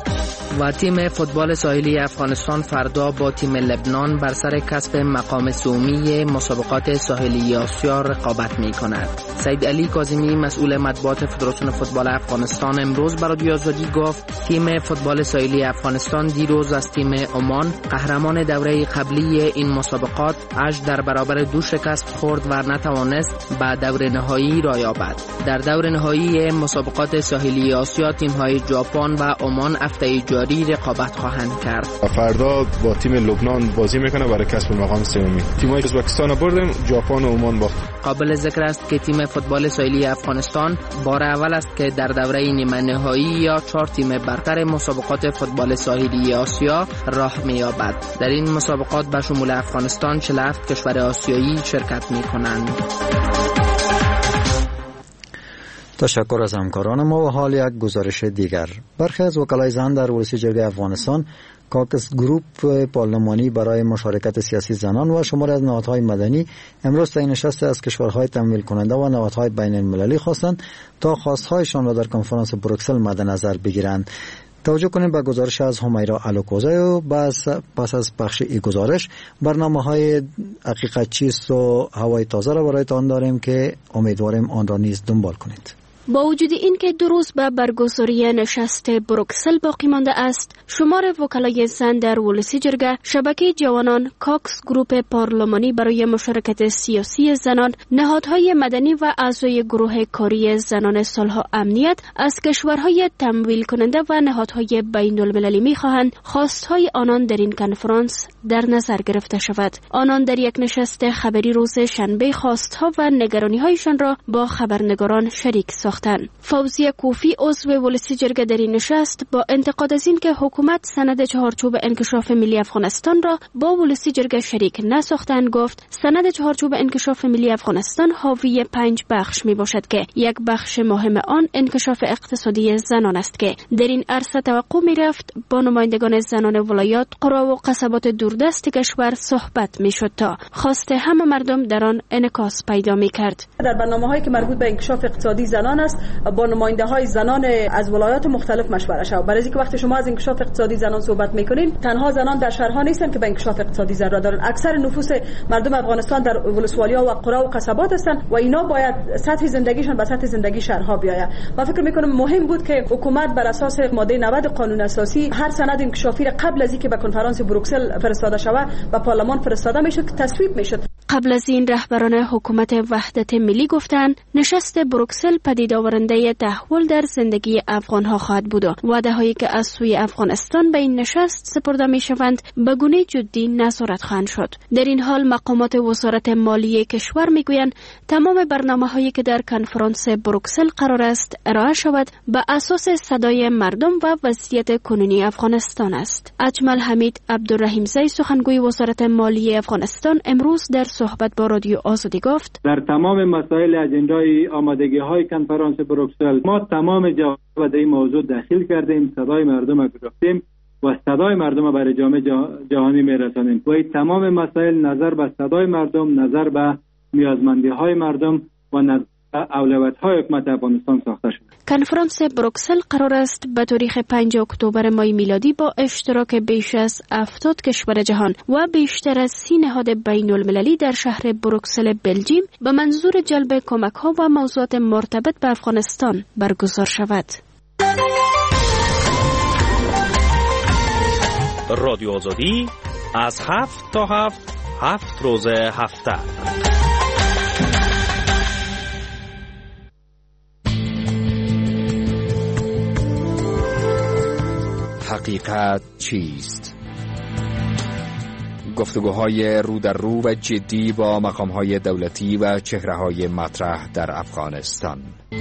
و تیم فوتبال ساحلی افغانستان فردا با تیم لبنان بر سر کسب مقام سومی مسابقات ساحلی آسیا رقابت می کند. سید علی کاظمی مسئول مطبوعات فدراسیون فوتبال افغانستان امروز برای رادیو آزادی گفت تیم فوتبال ساحلی افغانستان دیروز از تیم عمان قهرمان دوره قبلی این مسابقات اج در برابر دو شکست خورد و نتوانست به دور نهایی را یابد. در دور نهایی مسابقات ساحلی آسیا تیم‌های ژاپن و عمان هفته جاری رقابت خواهند کرد. فردا با تیم لبنان بازی میکنه برای کسب مقام سومی. تیم‌های ازبکستان بردیم، ژاپن و عمان باخت. قابل ذکر است که تیم فوتبال ساحلی افغانستان بار اول است که در دوره نیمه نهایی یا چهار تیم برتر مسابقات فوتبال ساحلی آسیا راه می‌یابد. در این مسابقات به شمول افغانستان چهل و هفت کشور آسیایی شرکت می‌کنند. تشکر از همکاران ما و حال یک گزارش دیگر. برخی از وکلای زن در ولسی جرگه افغانستان کاکس گروپ پارلمانی برای مشارکت سیاسی زنان و شمار از نهادهای مدنی امروز تعیین نشست از کشورهای تمویل کننده و نهادهای بین المللی خواستند تا خواستهایشان را در کنفرانس بروکسل مد نظر بگیرند. توجه کنیم به گزارش از همیرا الوکوزای و بس پس از پخش این گزارش برنامه‌های حقیقت چیست و هوای تازه را برایتان داریم که امیدواریم آن را نیز دنبال کنید. با وجود این که دو روز به برگزاری نشست بروکسل باقی مانده است، شمار وکلای زن در ولسی جرگه، شبکه جوانان، کاکس گروپ پارلمانی برای مشارکت سیاسی زنان، نهادهای مدنی و اعضای گروه کاری زنان صلح و امنیت از کشورهای تمویل کننده و نهادهای بین المللی می‌خواهند خواستهای آنان در این کنفرانس در نظر گرفته شود. آنان در یک نشست خبری روز شنبه خواستها و نگرانی‌هایشان را با خبرنگاران شریک ساختند. فوزیه کوفی عضو ولسی جرگه در این نشست با انتقاد از این که حکومت سند چهارچوب انکشاف ملی افغانستان را با ولسی جرگه شریک نساختند گفت سند چهارچوب انکشاف ملی افغانستان حاوی پنج بخش می باشد که یک بخش مهم آن انکشاف اقتصادی زنان است که در این عرصه توقع می رفت با نمایندگان زنان ولایات، قرا و قصبات دوردست کشور صحبت می شد تا خواست همه مردم در آن انعکاس پیدا می کرد. در برنامه‌هایی که مربوط به انکشاف اقتصادی زنان است با نماینده های زنان از ولایات مختلف مشوره شود. برای اینکه وقتی شما از انکشاف اقتصادی زنان صحبت میکنین، تنها زنان در شهرها نیستن که به انکشاف اقتصادی زن را دارن. اکثر نفوس مردم افغانستان در ولسوالی‌ها و قرا و قصبات هستند و اینا باید سطح زندگیشان به سطح زندگی شهرها بیاید. و فکر میکنم مهم بود که حکومت بر اساس ماده نود قانون اساسی هر سند انکشافی را قبل از اینکه به کنفرانس بروکسل فرستاده شود به پارلمان فرستاده میشد که تصویب میشد. قبل از این رهبران حکومت وحدت ملی گفتند نشست بروکسل پدید آورنده تحول در زندگی افغانها خواهد بود و وعده‌هایی که از سوی افغانستان به این نشست سپرده میشوند به گونه جدی نظارت خواهند شد. در این حال مقامات وزارت مالیه کشور میگویند تمام برنامه‌هایی که در کنفرانس بروکسل قرار است ارائه شود به اساس صدای مردم و وضعیت کنونی افغانستان است. اجمل حمید عبدالرحیمزی سخنگوی وزارت مالیه افغانستان امروز در صحبت با رادیو آزادی گفت در تمام مسائل اجندای آمادگی‌های کنفرانس بروکسل ما تمام جواب در این موضوع داخل کردیم، صدای مردم را گرفتیم و صدای مردم را برای جامعه جهانی میرسانیم و این تمام مسائل نظر به صدای مردم، نظر به نیازمندی‌های مردم و نظر اولویت‌های حکومت افغانستان ساخته شده. کنفرانس بروکسل قرار است به تاریخ پنجم اکتبر ماه میلادی با اشتراک بیش از هفتاد کشور جهان و بیشتر از سی نهاد بین المللی در شهر بروکسل بلژیم به منظور جلب کمک‌ها و موضوعات مرتبط به افغانستان برگزار شود. رادیو آزادی از هفت تا هفت هفت روز هفته. حقیقت چیست؟ گفتگوهای رو در رو و جدی با مقام‌های دولتی و چهره‌های مطرح در افغانستان.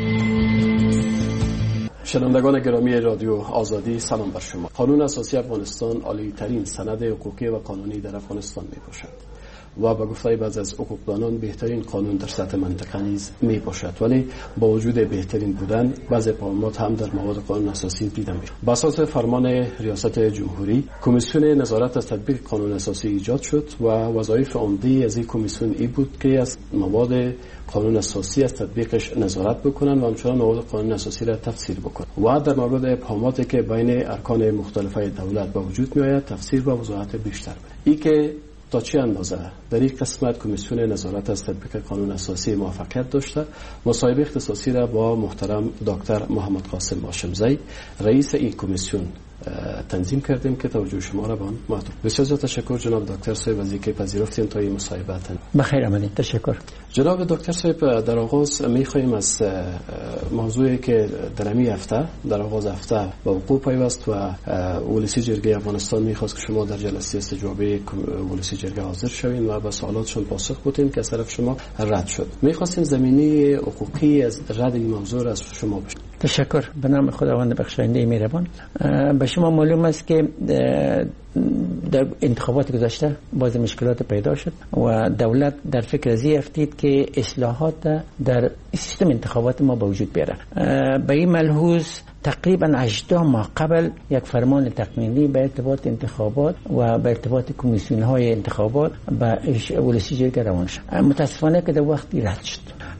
شنوندگان گرامی رادیو آزادی سلام بر شما. قانون اساسی افغانستان عالی ترین سند حقوقی و قانونی در افغانستان می باشد و به گفته بعضی از حقوقدانان بهترین قانون در سطح منطقه نیز می باشد، ولی با وجود بهترین بودن بعضی ابهامات هم در مواد قانون اساسی دیده میشه. بر اساس فرمان ریاست جمهوری کمیسیون نظارت از تطبیق قانون اساسی ایجاد شد و وظایف عمده از این کمیسیون ای بود که از مواد قانون اساسی از تطبیقش نظارت بکنن و همچنان مواد قانون اساسی را تفسیر بکنن و در مورد ابهاماتی که بین ارکان مختلفه دولت به وجود می آید تفسیر و وضاحت بیشتر بده. ای که تا چه اندازه در این قسمت کمیسیون نظارت از تطبیق قانون اساسی موفقیت داشته، مصاحبه اختصاصی را با محترم دکتر محمد قاسم هاشمزی رئیس این کمیسیون تنظیم کردیم که توجه شما را به آن معطوف. بسیار زیاد تشکر جناب دکتر صاحب از اینکه پذیرفتین تا این مصاحبه. بخیر امنی. تشکر جناب دکتر صاحب. در آغاز می‌خوایم از موضوعی که در همین هفته در آغاز هفته به وقوع پیوست و ولسی جرگه افغانستان می‌خواست که شما در جلسه استجابه ولسی جرگه حاضر شوین و به سوالاتشون پاسخ بدین که از طرف شما رد شد. می‌خواستیم زمینه حقوقی از رد این موضوع از شما بشه. تشکر. به نام خداوند بخشاینده مهربان. به شما معلوم است که در انتخابات گذشته باز مشکلات پیدا شد و دولت در فکر ازی افتید که اصلاحات در سیستم انتخابات ما به وجود بیاره. به این ملحوظ تقریبا هجده ماه قبل یک فرمان تقنینی به ارتباط انتخابات و به ارتباط کمیسیون های انتخابات به ولسی جرگه روان شد. متاسفانه که در وقتی رد شد.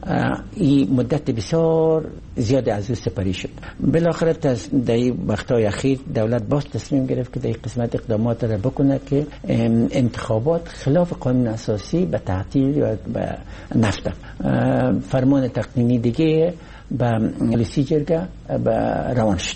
این مدت بسیار زیاد از او سپری شد. بالاخره در وقتهای اخیر دولت باز تصمیم گرفت که در قسمت اقدامات را بکنه که انتخابات خلاف قانون اساسی به تعطیل و به نفت فرمان تقنینی دیگه به ولسی جرگه روان شد.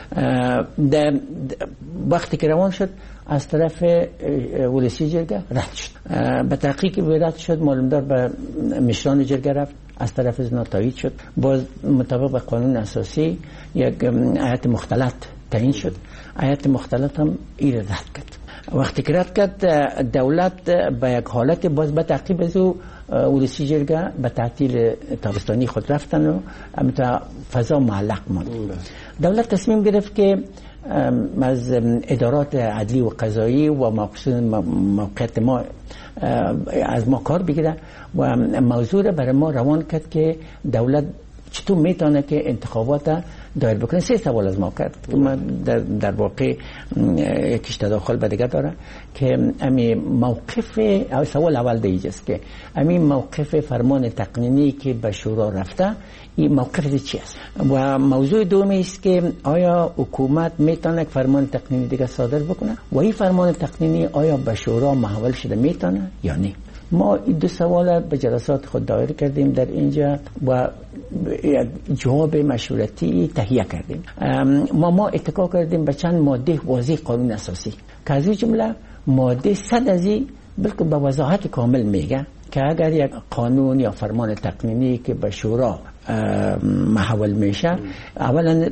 در وقتی که روان شد از طرف ولسی جرگه رد شد. به تحقیق رد شد معلومدار به مشران جرگه رفت، از طرف از تایید شد. باز مطابق به قانون اساسی یک هیئت مختلط تعیین شد. هیئت مختلط هم این رد کرد. وقتی که رد کرد دولت به یک حالت باز به تعقیب از او ولسی جرگه به تعطیل تابستانی خود رفتن و امتا فضا معلق ماند. دولت تصمیم گرفت که از ادارات عدلی و قضایی و موقعیت ما از ما کار بگیره و موضوع را برای ما روان کرد که دولت چطور میتونه که انتخابات دایر بکنه. سه سوال از ما کرد که من در, در واقع یکیش تداخل به دیگه داره که امی موقف سوال اول دیجاست که امی موقف فرمان تقنینی که به شورا رفته این موقف چی است و موضوع دومی است که آیا حکومت میتونه فرمان تقنینی دیگه صادر بکنه و این فرمان تقنینی آیا به شورا محول شده میتونه یا نه. ما این دو سوال به جلسات خود دایر کردیم در اینجا و جواب مشورتی تهیه کردیم. ما ما اتکا کردیم به چند ماده واضح قانون اساسی که از این جمله ماده صد از این بلکه به وضاحت کامل میگه که اگر یک قانون یا فرمان تقنینی که به شورا محول میشه اولا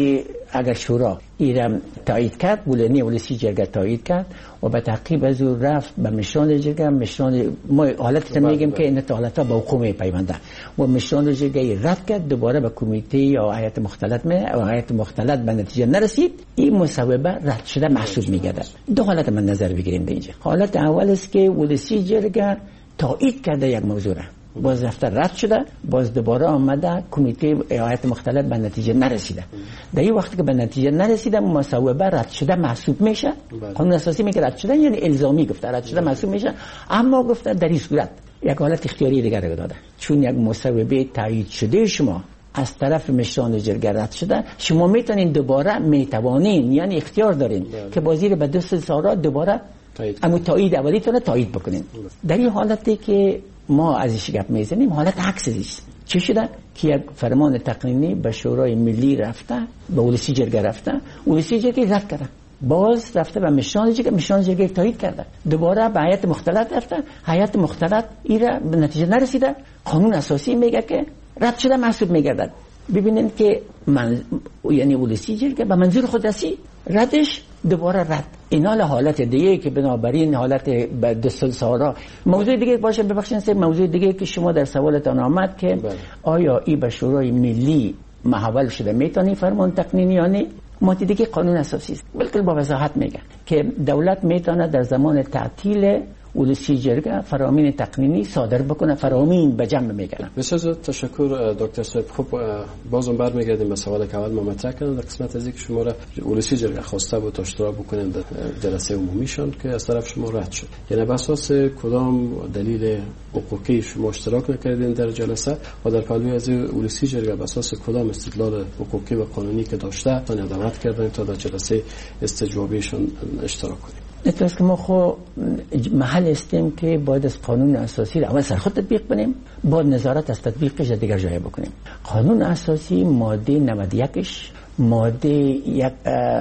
اگر شورا ایرم تایید کرد ولنی ولسی جرگه تایید کرد و به تعقیب از او رفت به مشران جرگه مشران ما حالت میگیم که این حالتها به حکومت پیونده و مشران جرگه رد کرد دوباره به کمیته یا هیئت مختلط می و هیئت مختلط به نتیجه نرسید این مصوبه رد شده محسوب میگردد. دو حالت من نظر بگیریم به اینجا. حالت اول است که ولسی جرگه تایید کرده یک موضوع را باز رفته رد شده باز دوباره آمده کمیته هیئت مختلط به نتیجه نرسیده. در این وقتی که به نتیجه نرسیده مصوبه رد شده محسوب میشه. قانون اساسی میگه رد شده یعنی الزامی گفته رد شده محسوب میشه، اما گفته در این صورت یک حالت اختیاری دیگر رو داده چون یک مصوبه تایید شده شما از طرف مشران جرگه رد شده شما میتونین دوباره میتوانین یعنی اختیار دارین بله. که بازی رو به دو سال دوباره اما تایید اولیتون تایید بکنین. در این حالتی که ما ازش گپ میزنیم حالت عکسش چی شده که یک فرمان تقنینی به شورای ملی رفته به ولسی جرگه رفته ولسی جرگه رد کرده باز رفته به مشران جرگه مشران جرگه تایید کرده دوباره به هیئت مختلط رفته هیئت مختلط ایره به نتیجه نرسیده. قانون اساسی میگه که رد شده محسوب میگردد. ببینید که من یعنی ولسی جرگه به منظور خود رسید ردش دوباره رد. اینا حالت دیگه که بنابراین حالت به دستل سارا موضوع دیگه باشه. ببخشید سه موضوع دیگه که شما در سوالتان آمد که بله. آیا این به شورای ملی محول شده میتونی فرمان تقنینی یا نه؟ ماده دیگه قانون اساسی است بلکه با وضاحت میگه که دولت میتونه در زمان تعطیل ولسی جرگه فرامین تقنینی صادر بکنه. فرامین به جمع میگن. بسیار تشکر دکتر صاحب. خب بازم برمیگردیم به سوال که اول ما مطرح کردم در قسمت از اینکه شما را ولسی جرگه خواسته بود اشتراک بکنید در جلسه عمومیشان که از طرف شما رد شد، یعنی به اساس کدام دلیل حقوقی شما اشتراک نکردین در جلسه و در پهلوی از ولسی جرگه به اساس کدام استدلال حقوقی و قانونی که داشته تان دعوت کردن تا در جلسه استجوابیشان اشتراک کنید؟ اتفاقی که ما خو محل استیم که باید از قانون اساسی اول سر خود تطبیق کنیم بعد نظارت از تطبیقش دیگر جای بکنیم. قانون اساسی ماده نود و یک ماده یک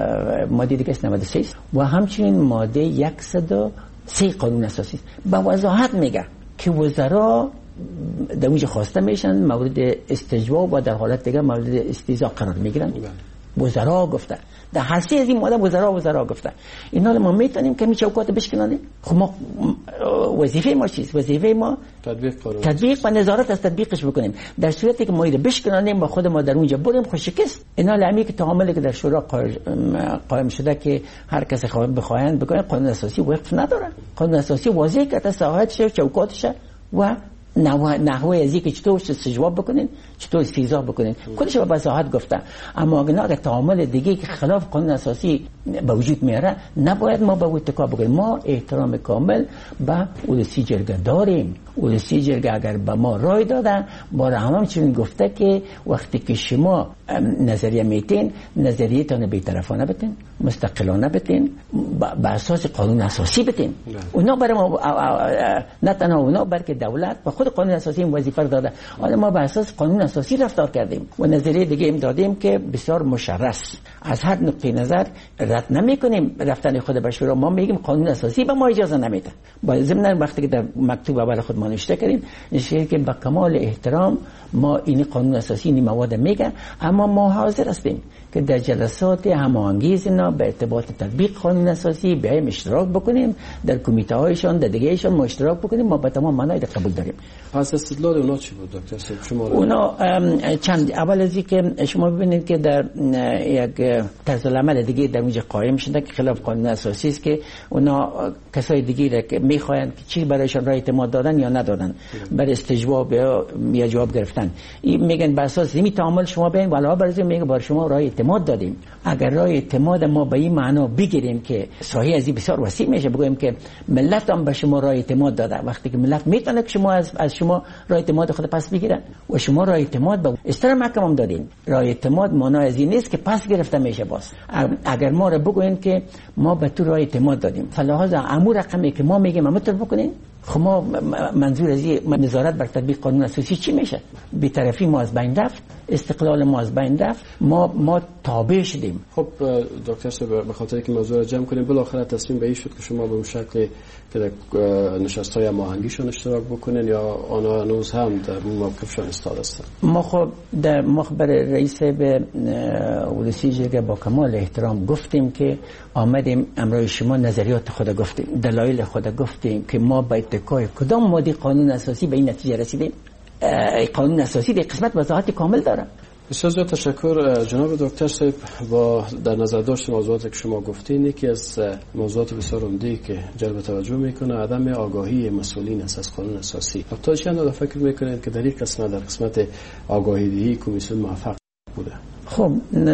ماده دیگه است نود و سه و همچنین ماده صد و سه قانون اساسی با وضاحت میگه که وزرا در اونجا خواسته میشن مورد استجواب و در حالت دیگه مورد استیضاح قرار میگیرن. وزرا گفته در هر سه از این ماده وزرا وزرا گفته اینا ما میتونیم که می چوکات بشکنانیم. خب ما وظیفه ما چیست؟ وظیفه ما تطبیق قانون تطبیق و نظارت از تطبیقش بکنیم. در صورتی که ما اینو بشکنانیم با خود ما در اونجا بریم خوشکست اینا لمی که تعاملی که در شورا قائم شده که هر کس خواهد بخواهند بکنه قانون اساسی وقف نداره. قانون اساسی واضح کرده ساحتش چوکاتش و نحوه ازی که چطور استجواب بکنین، چطور استیضاح بکنین، کلش با وضاحت گفته. اما اگر تعامل دیگه که خلاف قانون اساسی به وجود میاره، نباید ما به اتکا بکنیم. ما احترام کامل به اولسی جرگه داریم. اولسی جرگه اگر به ما رای داده، با همون چنین گفته که وقتی که شما نظریه میتین، نظریتان بی‌طرفانه بتین، مستقلانه بتین، به اساس قانون اساسی بتین. اونا برای ما نه تنها اونا بلکه دولت به خود قانون اساسی این وظیفه داده. حالا ما به اساس قانون اساسی رفتار کردیم و نظریه دیگه ام دادیم که بسیار مشرف. از هر نقطه نظر رد نمیکنیم رفتن خود به شورا. ما میگیم قانون اساسی به ما اجازه نمیده. با ضمن وقتی که در مکتوب اول خود ما نوشته کردیم نشه که با کمال احترام ما این قانون اساسی این مواد میگه، اما ما حاضر هستیم که در جلسات هماهنگی اینا به ارتباط تطبیق قانون اساسی بیایم اشتراک بکنیم، در کمیته هایشان در دیگه ایشان ما اشتراک بکنیم. ما به تمام معنای قبول داریم. پس استدلال اونا چی بود دکتر صاحب شما؟ اونا چند اول از که شما ببینید که در یک طرز العمل دیگه در اونجا قائم شده که خلاف قانون اساسی است که اونا کسای دیگه را که میخواین که چی برایشان رای اعتماد دادن یا ندادن برای استجواب یا جواب گرفتن، این میگن بر اساس این تعامل شما بین والا برای میگه بر شما رای اعتماد دادیم. اگر رای اعتماد ما به این معنا بگیریم که ساحه ازی بسیار وسیع میشه، بگویم که ملت هم به شما رای اعتماد داده، وقتی که ملت میتونه که شما از, از شما رای اعتماد خود پس بگیرن و شما رای اعتماد به استر محکم هم دادین. رای اعتماد معنا از این نیست که پس گرفته میشه. باز اگر ما رو بگوین که ما به تو رای اعتماد دادیم، فلحاظا امور رقمی که ما میگیم همونطور بکنین، خب ما منظور از این نظارت بر تطبیق قانون اساسی چی میشه؟ بی‌طرفی ما از بین رفت، استقلال ما از بین رفت، ما ما تابع شدیم. خب دکتر صاحب به خاطر که موضوع رو جمع کنیم، بالاخره تصمیم به این شد که شما به اون شکل که در نشست‌های هماهنگیشون اشتراک بکنین یا آنها هنوز هم در موقفشون ایستاده هستن؟ ما خب در مخبر رئیس به اولسی جرگه با کمال احترام گفتیم که آمدیم امروز شما نظریات خود گفتیم، دلایل خود گفتیم که ما با اتکای کدام ماده قانون اساسی به این نتیجه رسیدیم. قانون اساسی در قسمت وضاحت کامل داره. بسیار زیاد تشکر جناب دکتر صاحب. با در نظر داشت موضوعاتی که شما گفتین، یکی از موضوعات بسیار عمده که جلب توجه میکنه عدم آگاهی مسئولین است از قانون اساسی. تا چند اندازه فکر میکنید که در این قسمت در قسمت آگاهی دهی کمیسیون موفق بوده؟ خب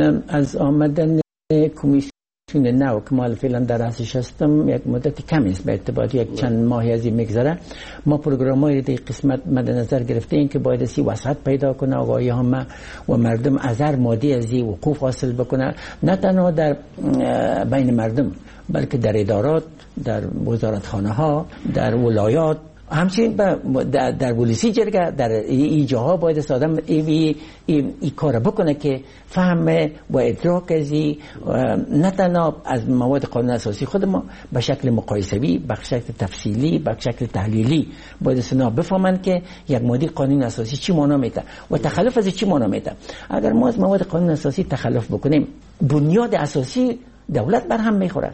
از آمدن کمیسیون نه که مال فعلا در رأسش هستم یک مدت کمی است، به اعتبار یک چند ماهی از این میگذره. ما پروگرام‌های در قسمت مد نظر گرفتیم که باید سی وسعت پیدا کنه آگاهی همه و مردم از هر ماده از این وقوف حاصل بکنه، نه تنها در بین مردم بلکه در ادارات، در وزارتخانه ها، در ولایات، همچنین در, در پلیسی جرگه، در این جاها باید آدم ای, ای, ای کار بکنه که فهم و ادراک ازی نه تنها از مواد قانون اساسی خود ما به شکل مقایسوی، به شکل تفصیلی، به شکل تحلیلی باید سنا بفهمن که یک ماده قانون اساسی چی معنا میده و تخلف از چی معنا میده. اگر ما از مواد قانون اساسی تخلف بکنیم، بنیاد اساسی دولت بر هم میخوره.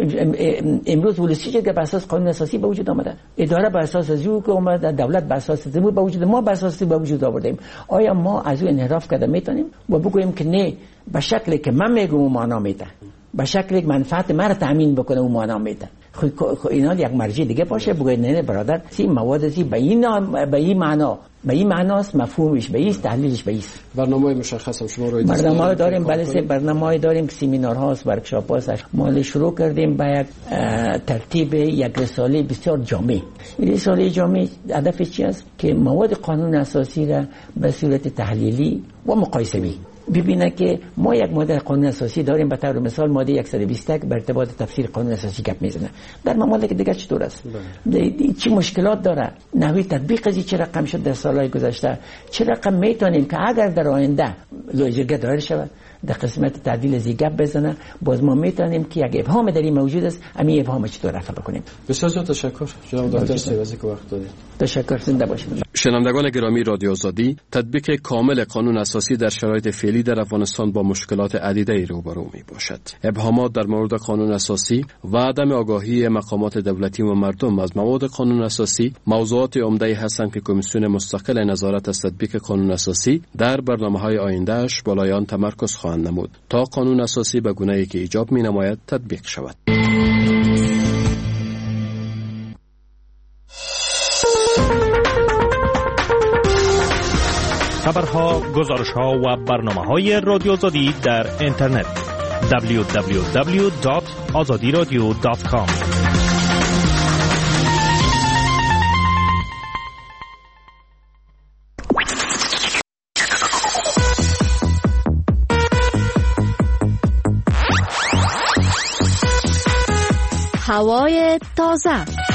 امروز ولسی جرگه بر اساس قانون اساسی به وجود آمده، اداره بر اساس از او که اومده، دولت بر اساس از او به وجود، ما بر اساس به وجود آوردیم. آیا ما از او انحراف کرده میتونیم و بگوییم که نه به شکلی که من میگم اون معنا میده، به شکلی که منفعت من را تامین بکنه اون معنا میده؟ خب اینا یک مرجع دیگه باشه بگوید نه برادر سی مواد سی به این به این معنا به این معناست، مفهومش به این، تحلیلش به این. برنامه مشخص هم شما رو برنامه داریم، بله سه برنامه داریم که سمینار هاست، ورکشاپ هاست. ما شروع کردیم با یک ترتیب یک رساله بسیار جامع. این رساله جامع هدفش چی است؟ که مواد قانون اساسی را به صورت تحلیلی و مقایسه‌ای ببینه که ما یک ماده قانون اساسی داریم، به طور مثال ماده صد و بیست به ارتباط تفسیر قانون اساسی گپ میزنه. در ممالک دیگه چطور است؟ چه مشکلات داره؟ نحوه تطبیق ازی چه رقم شد در سالهای گذشته؟ چه رقم میتونیم که اگر در آینده لوجرگه دایر شود در قسمت تعدیل ازی گپ بزنه، باز ما میتونیم که یک ابهام در این موجود است، همین ابهام چطور رفع بکنیم. بسیار زیاد تشکر جناب دکتر سیوازی که وقت دادید. تشکر، زنده باشید. شنوندگان گرامی رادیو آزادی، تطبیق کامل قانون اساسی در شرایط فعلی در افغانستان با مشکلات عدیده روبرو می باشد. ابهامات در مورد قانون اساسی و عدم آگاهی مقامات دولتی و مردم از مواد قانون اساسی موضوعات عمده هستند که کمیسیون مستقل نظارت از تطبیق قانون اساسی در برنامه‌های آینده‌اش بالای آن تمرکز خواهد نمود تا قانون اساسی به گونه‌ای که ایجاب می‌نماید تطبیق شود. گزارش ها و برنامه های رادیو آزادی در اینترنت دبلیو دبلیو دبلیو دات آزادی رادیو دات کام. هوای تازه.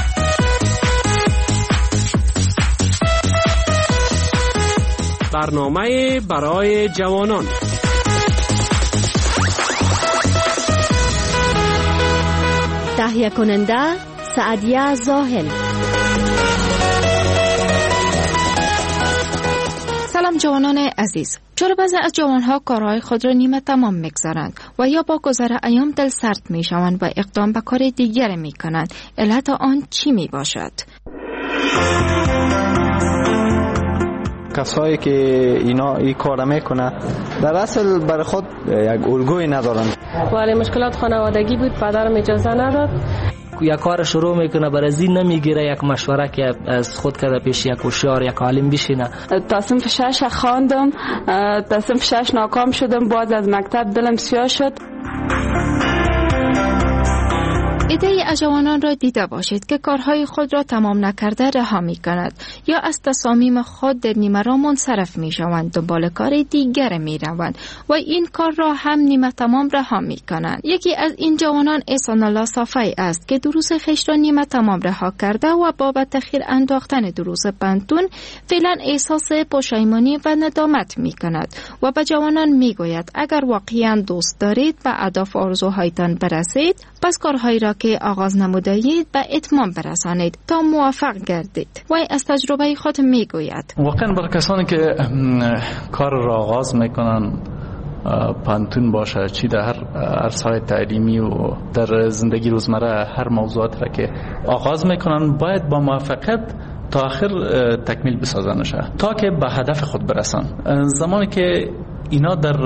برنامه برای جوانان. تهیه کننده سعدیه زاهل. سلام جوانان عزیز. چرا بعضی از جوانها کارهای خود را نیمه تمام میگذارند و یا با گذر ایام دل سرد میشوند و اقدام به کار دیگر میکنند؟ علت آن چی میباشد؟ کسایی که اینا این کار میکنه در اصل برای خود یک الگویی ندارند. ولی مشکلات خانوادگی بود، پدرم اجازه نداد. یک کار شروع میکنه برای زین نمیگیره یک مشوره که از خود کرده پیش یک هوشیار یک عالم بشینه. تا صنف شش خواندم، تا صنف شش ناکام شدم، باز از مکتب دلم سیاه شد. ایده از جوانان را دیده باشید که کارهای خود را تمام نکرده رها می کند یا از تصامیم خود در نیمه را منصرف می شوند، دنبال کار دیگر می روند و این کار را هم نیمه تمام رها می کنند. یکی از این جوانان احسان الله صافی است که دروس خویش را نیمه تمام رها کرده و بابت تأخیر انداختن دروس پنتون فعلا احساس پشیمانی و ندامت می کند و به جوانان می گوید اگر واقعا دوست دارید به اهداف آرزوهایتان برسید، پس کارهایی را که آغاز نمودید به اتمام برسانید تا موفق گردید. و از تجربه خود میگوید واقعا برای کسانی که کار را آغاز میکنن، پانتون باشه، چی در هر عرصه‌های تعلیمی و در زندگی روزمره، هر موضوعات را که آغاز میکنن باید با موفقیت تا آخر تکمیل بسازنشه تا که به هدف خود برسن. زمانی که اینا در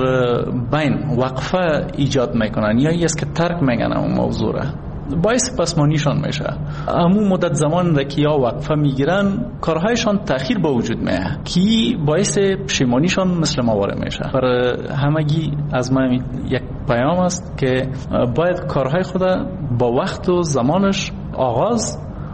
بین وقفه ایجاد میکنن یا یه است که ترک میگن اون موضوع را، باعث پسمانیشان میشه. همون مدت زمان را که یا وقفه میگیرن کارهایشان تأخیر با وجود میه که باعث پشیمانیشان مثل مواره میشه. برای همگی از من یک پیام است که باید کارهای خود با وقت و زمانش آغاز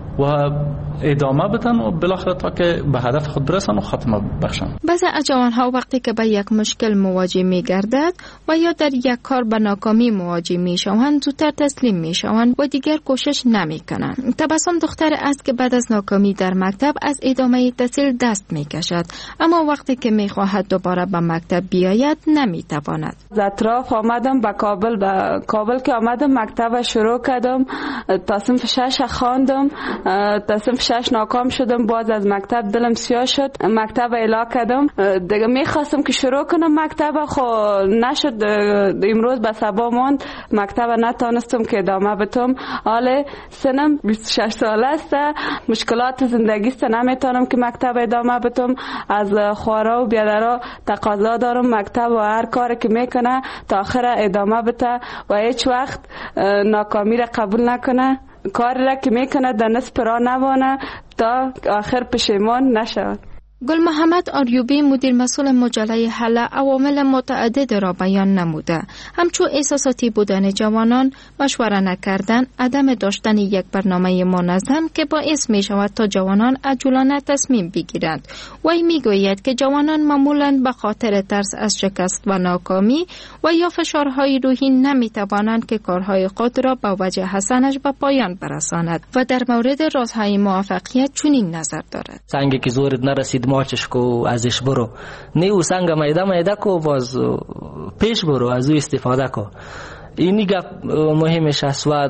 و ادامه بدن و بالاخره تا که به هدف خود برسن و خاتمه بخشن. بعضی از جوانها وقتی که به یک مشکل مواجه می گردد و یا در یک کار به ناکامی مواجه می شوند زودتر تسلیم می شوند و دیگر کوشش نمی کنند. تبسم دختر است که بعد از ناکامی در مکتب از ادامه تحصیل دست می کشد، اما وقتی که می خواهد دوباره به مکتب بیاید نمی تواند. از اطراف آمدم به کابل، به کابل که آمدم مکتب شروع کردم، تا صنف شش خواندم، تا صنف شش ناکام شدم، باز از مکتب دلم سیاه شد، مکتب اعلا کردم. دیگه میخواستم که شروع کنم مکتب، خو نشد. امروز به سبا ماند، مکتب نتانستم که ادامه بدم. حالا سنم بیست و شش ساله است، مشکلات زندگی است، نمیتونم که مکتب ادامه بدم. از خوارا و بیادرها تقاضا دارم مکتب و هر کاری که میکنه تا آخر ادامه بده و هیچ وقت ناکامی را قبول نکنه. کار را که میکنه در نصف راه نوانه تا آخر پشیمان نشود. گل محمد آریوبی مدیر مسئول مجله حل عوامل متعدد را بیان نموده، همچون احساساتی بودن جوانان، مشوره نکردن، عدم داشتن یک برنامه منظم که باعث می شود تا جوانان عجولانه تصمیم بگیرند. وی می گوید که جوانان معمولاً به خاطر ترس از شکست و ناکامی و یا فشارهای روحی نمی توانند که کارهای خود را با وجه حسنش به پایان برساند و در مورد رازهای موفقیت چنین نظر دارد: سنگی که زورت نرسید ماچش کو، ازش برو، نیو سنگ میده میده کو، باز پیش برو، از او استفاده کو. اینی گپ مهمش است و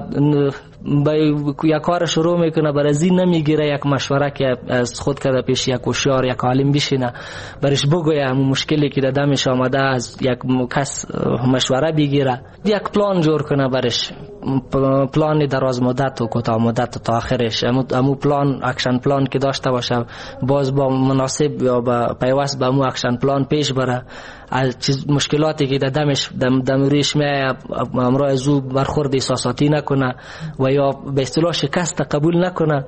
یک کار شروع میکنه برای زین نمیگیره یک مشوره که از خود کرده پیش یک هوشیار یک عالم بشینه، برش بگویه همون مشکلی که دمش آمده از یک کس مشوره بگیره، یک پلان جور کنه برش پلان دراز مدت و کوتاه مدت تا آخرش، امو پلان اکشن پلان که داشته باشه باز با مناسب یا با پیوست به امو اکشن پلان پیش بره. از چیز مشکلاتی که دمش دم دمریش می امرای زو برخورد احساساتی نکنه و یا به اصطلاح شکست قبول نکنه،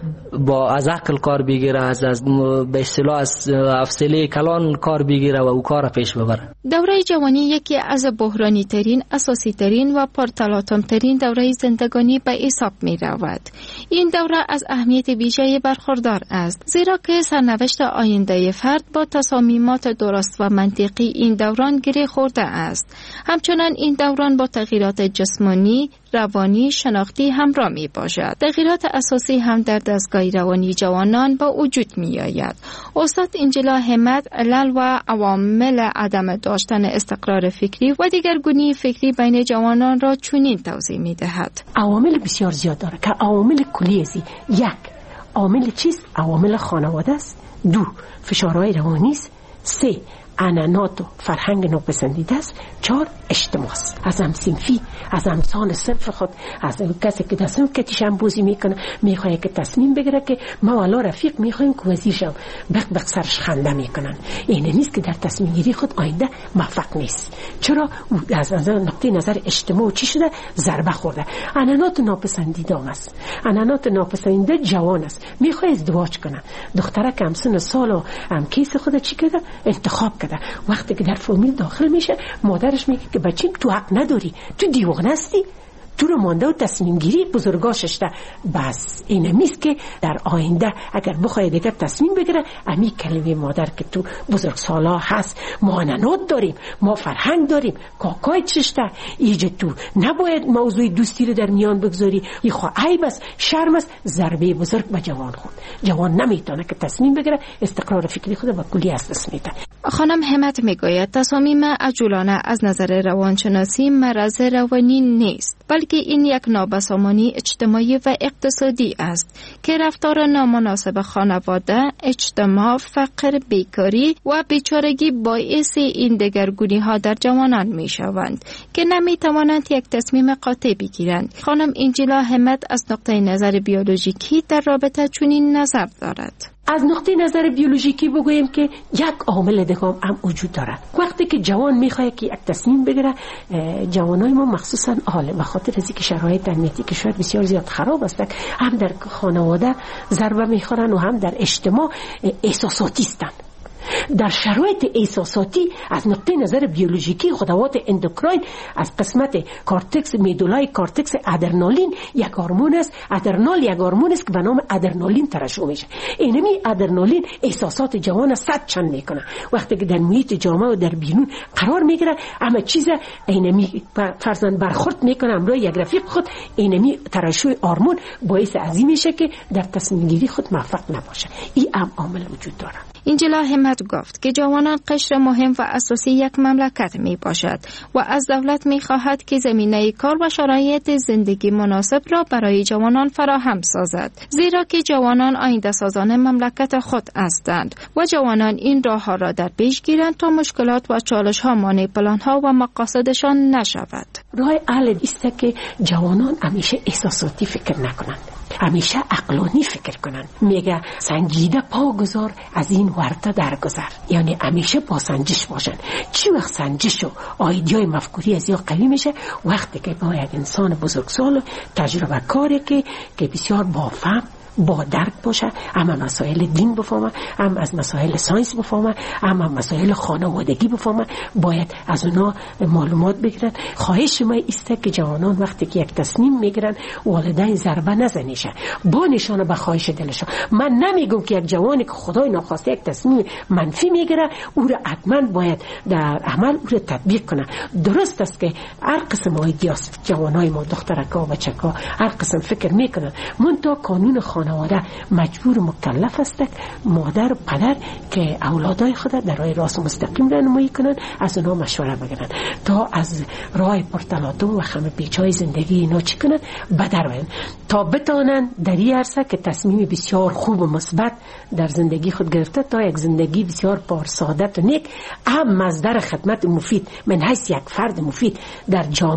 با از عقل کار بگیره، از از به اصطلاح از حوصله کلان کار بگیره و او کار پیش ببره. دوره جوانی یکی از بحرانی ترین، اساسی ترین و پرتلاطم ترین دوره زندگانی به حساب می رود. این دوره از اهمیت ویژه‌ای برخوردار است، زیرا که سرنوشت آینده فرد با تصامیمات درست و منطقی این دوران گره خورده است. همچنان این دوران با تغییرات جسمانی، روانی، شناختی همراه می باشد. تغییرات اساسی هم در دستگاه روانی جوانان با وجود می آید. استاد انجلا همت علل و عوامل عدم داشتن استقرار فکری و دیگرگونی فکری بین جوانان را چنین توضیح می دهد. عوامل بسیار زیاد داره که عوامل کلی است. یک، عوامل چیست؟ عوامل خانواده است. دو، فشارهای روانی است. سه، عنعنات و فرهنگ ناپسندیده است. چهار، اجتماع است. از هم صنفی، از همسان صنف خود، از کسی که تصمیم کتیش هم بوزی میکنه، میخواه که تصمیم بگیره که ما والا رفیق میخوایم که وزیر شم، بق بق سرش خنده میکنن. اینه نیست که در تصمیم گیری خود آینده موفق نیست. چرا؟ از نظر نقطه نظر اجتماع چی شده؟ ضربه خورده. عنعنات ناپسندیده است. عنعنات ناپسندیده جوان است، میخواه ازدواج کنه. دختره که هم سن سال و هم کیس خود چی کرده؟ انتخاب کرده. وقتی که در فامیل داخل میشه، مادرش میگه که بچه تو حق نداری، تو دیوانه هستی، تو رو مانده و تصمیم گیری بزرگاشش ده. بس اینه میست که در آینده اگر بخواه دیگر تصمیم بگیره، امی کلمه مادر که تو بزرگ سالا هست، ما عنعنات داریم، ما فرهنگ داریم، کاکای چشته ایجا تو نباید موضوع دوستی رو در میان بگذاری، ای خواه عیب است، شرم است. ضربه بزرگ به جوان خود. جوان نمیتونه که تصمیم بگیره، استقرار فکری خود با کلی از دست میده. خانم همت میگوید تصامیم عجولانه از نظر روانشناسی مرض روانی نیست، بلکه این یک نابسامانی اجتماعی و اقتصادی است که رفتار نامناسب خانواده، اجتماع، فقر، بیکاری و بیچارگی باعث این دگرگونی ها در جوانان می شوند که نمی توانند یک تصمیم قاطع بگیرند. خانم انجلا همت از نقطه نظر بیولوژیکی در رابطه چنین نظر دارد. از نقطه نظر بیولوژیکی بگویم که یک عامل دیگه هم وجود داره. وقتی که جوان میخواد که یک تصمیم بگیره، جوانای ما مخصوصا حال به خاطر از اینکه شرایط امنیتی که شاید بسیار زیاد خراب است، هم در خانواده ضربه میخورن و هم در اجتماع احساساتی هستند. در شرایط احساساتی از نقطه نظر بیولوژیکی خطوات اندوکراین از قسمت کورتکس میدولای کورتکس ادرنالین یک هورمون است. ادرنال یک هورمون است که به نام ادرنالین ترشح میشه. اینمی ادرنالین احساسات جوان صد چند میکنه. وقتی که در محیط جامعه و در بیرون قرار میگیره، اما چیز اینمی فرزند برخورد میکنه امروز یک رفیق خود، اینمی ترشح هورمون باعث عظیم میشه که در تصمیم گیری خود موفق نباشه. این هم عامل وجود داره. انجلا همت گفت که جوانان قشر مهم و اساسی یک مملکت می باشد و از دولت می خواهد که زمینه کار و شرایط زندگی مناسب را برای جوانان فراهم سازد، زیرا که جوانان آینده سازان مملکت خود هستند و جوانان این راه ها را در پیش گیرند تا مشکلات و چالش ها مانع پلان ها و مقاصدشان نشود. راه حل است که جوانان همیشه احساساتی فکر نکنند، همیشه عقلانی فکر کنند. میگه سنجیده پا گذار از این ورطه درگذر، یعنی همیشه با سنجش باشن. چی وقت سنجش و ایده‌های مفکوری از یا قوی میشه؟ وقتی که با یک انسان بزرگسال تجربه کاری که که بسیار بافهم با درک باشه، اما مسائل دین بفهمه، هم از مسائل ساینس بفهمه، هم مسائل خانوادگی بفهمه، باید از اونا معلومات بگیرن. خواهش ما است که جوانان وقتی که یک تصمیم میگیرن والدین ضربه نزنیشه، با نشانه به خواهش دلشون. من نمیگم که یک جوانی که خدای ناخواسته یک تصمیم منفی میگیره او را حتما باید در عمل او را تطبیق کنه. درست است که هر قسم ایدیاست، جوانای ما دخترکا و بچکا هر قسم فکر میکنن، منتها قانون خانواده مجبور مکلف است مادر و پدر که اولادای خود در راه راست و مستقیم راهنمایی کنن، از اونها مشوره بگیرن تا از راه پرتلاطم و خم پیچای زندگی اینا چی کنن بدر بیان، تا بتونن در این عرصه که تصمیم بسیار خوب و مثبت در زندگی خود گرفته تا یک زندگی بسیار پرسعادت و نیک هم مصدر خدمت مفید من حیث یک فرد مفید در جامعه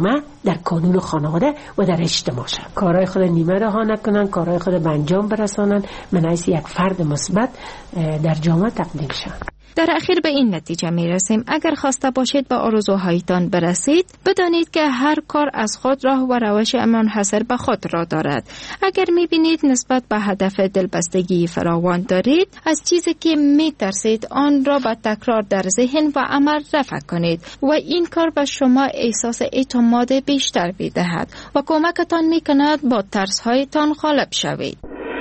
در کانون خانواده و در اجتماع شد. کارهای خود نیمه رها نکنن، کارهای خود به انجام برسانن، من حیث یک فرد مثبت در جامعه تقدیم شد. در اخیر به این نتیجه می رسیم اگر خواسته باشید به آرزوهایتان برسید، بدانید که هر کار از خود راه و روش منحصر به خود را دارد. اگر می بینید نسبت به هدف دلبستگی فراوان دارید، از چیزی که می ترسید آن را به تکرار در ذهن و عمل رفع کنید و این کار به شما احساس اعتماد بیشتر می دهد و کمکتان می کند با ترس هایتان غالب شوید.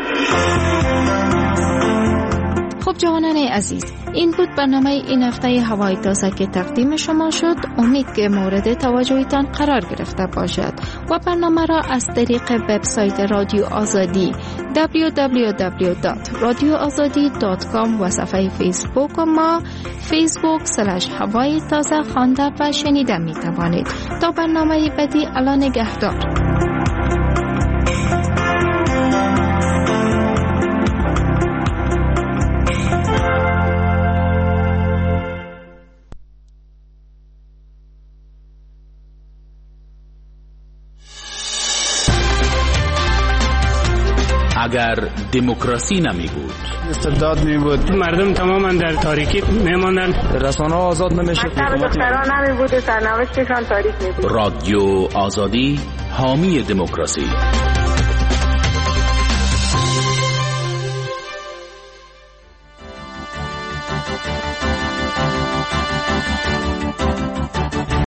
خب جوانان عزیز، این بود برنامه این هفته هوای تازه که تقدیم شما شد. امید که مورد توجهتان قرار گرفته باشد و برنامه را از طریق وبسایت رادیو آزادی دبلیو دبلیو دبلیو دات رادیو آزادی دات کام و صفحه فیسبوک ما فیسبوک سلش هوای تازه خوانده و شنیده می توانید. تا برنامه بعدی، الا نگهدار. اگر دموکراسی نمی بود، استبداد می بود، مردم تماما در تاریکی می ماندن، رسانه ها آزاد نمی شد، دختران نمی بود، سرنوشتشان تاریک می بود. رادیو آزادی حامی دموکراسی.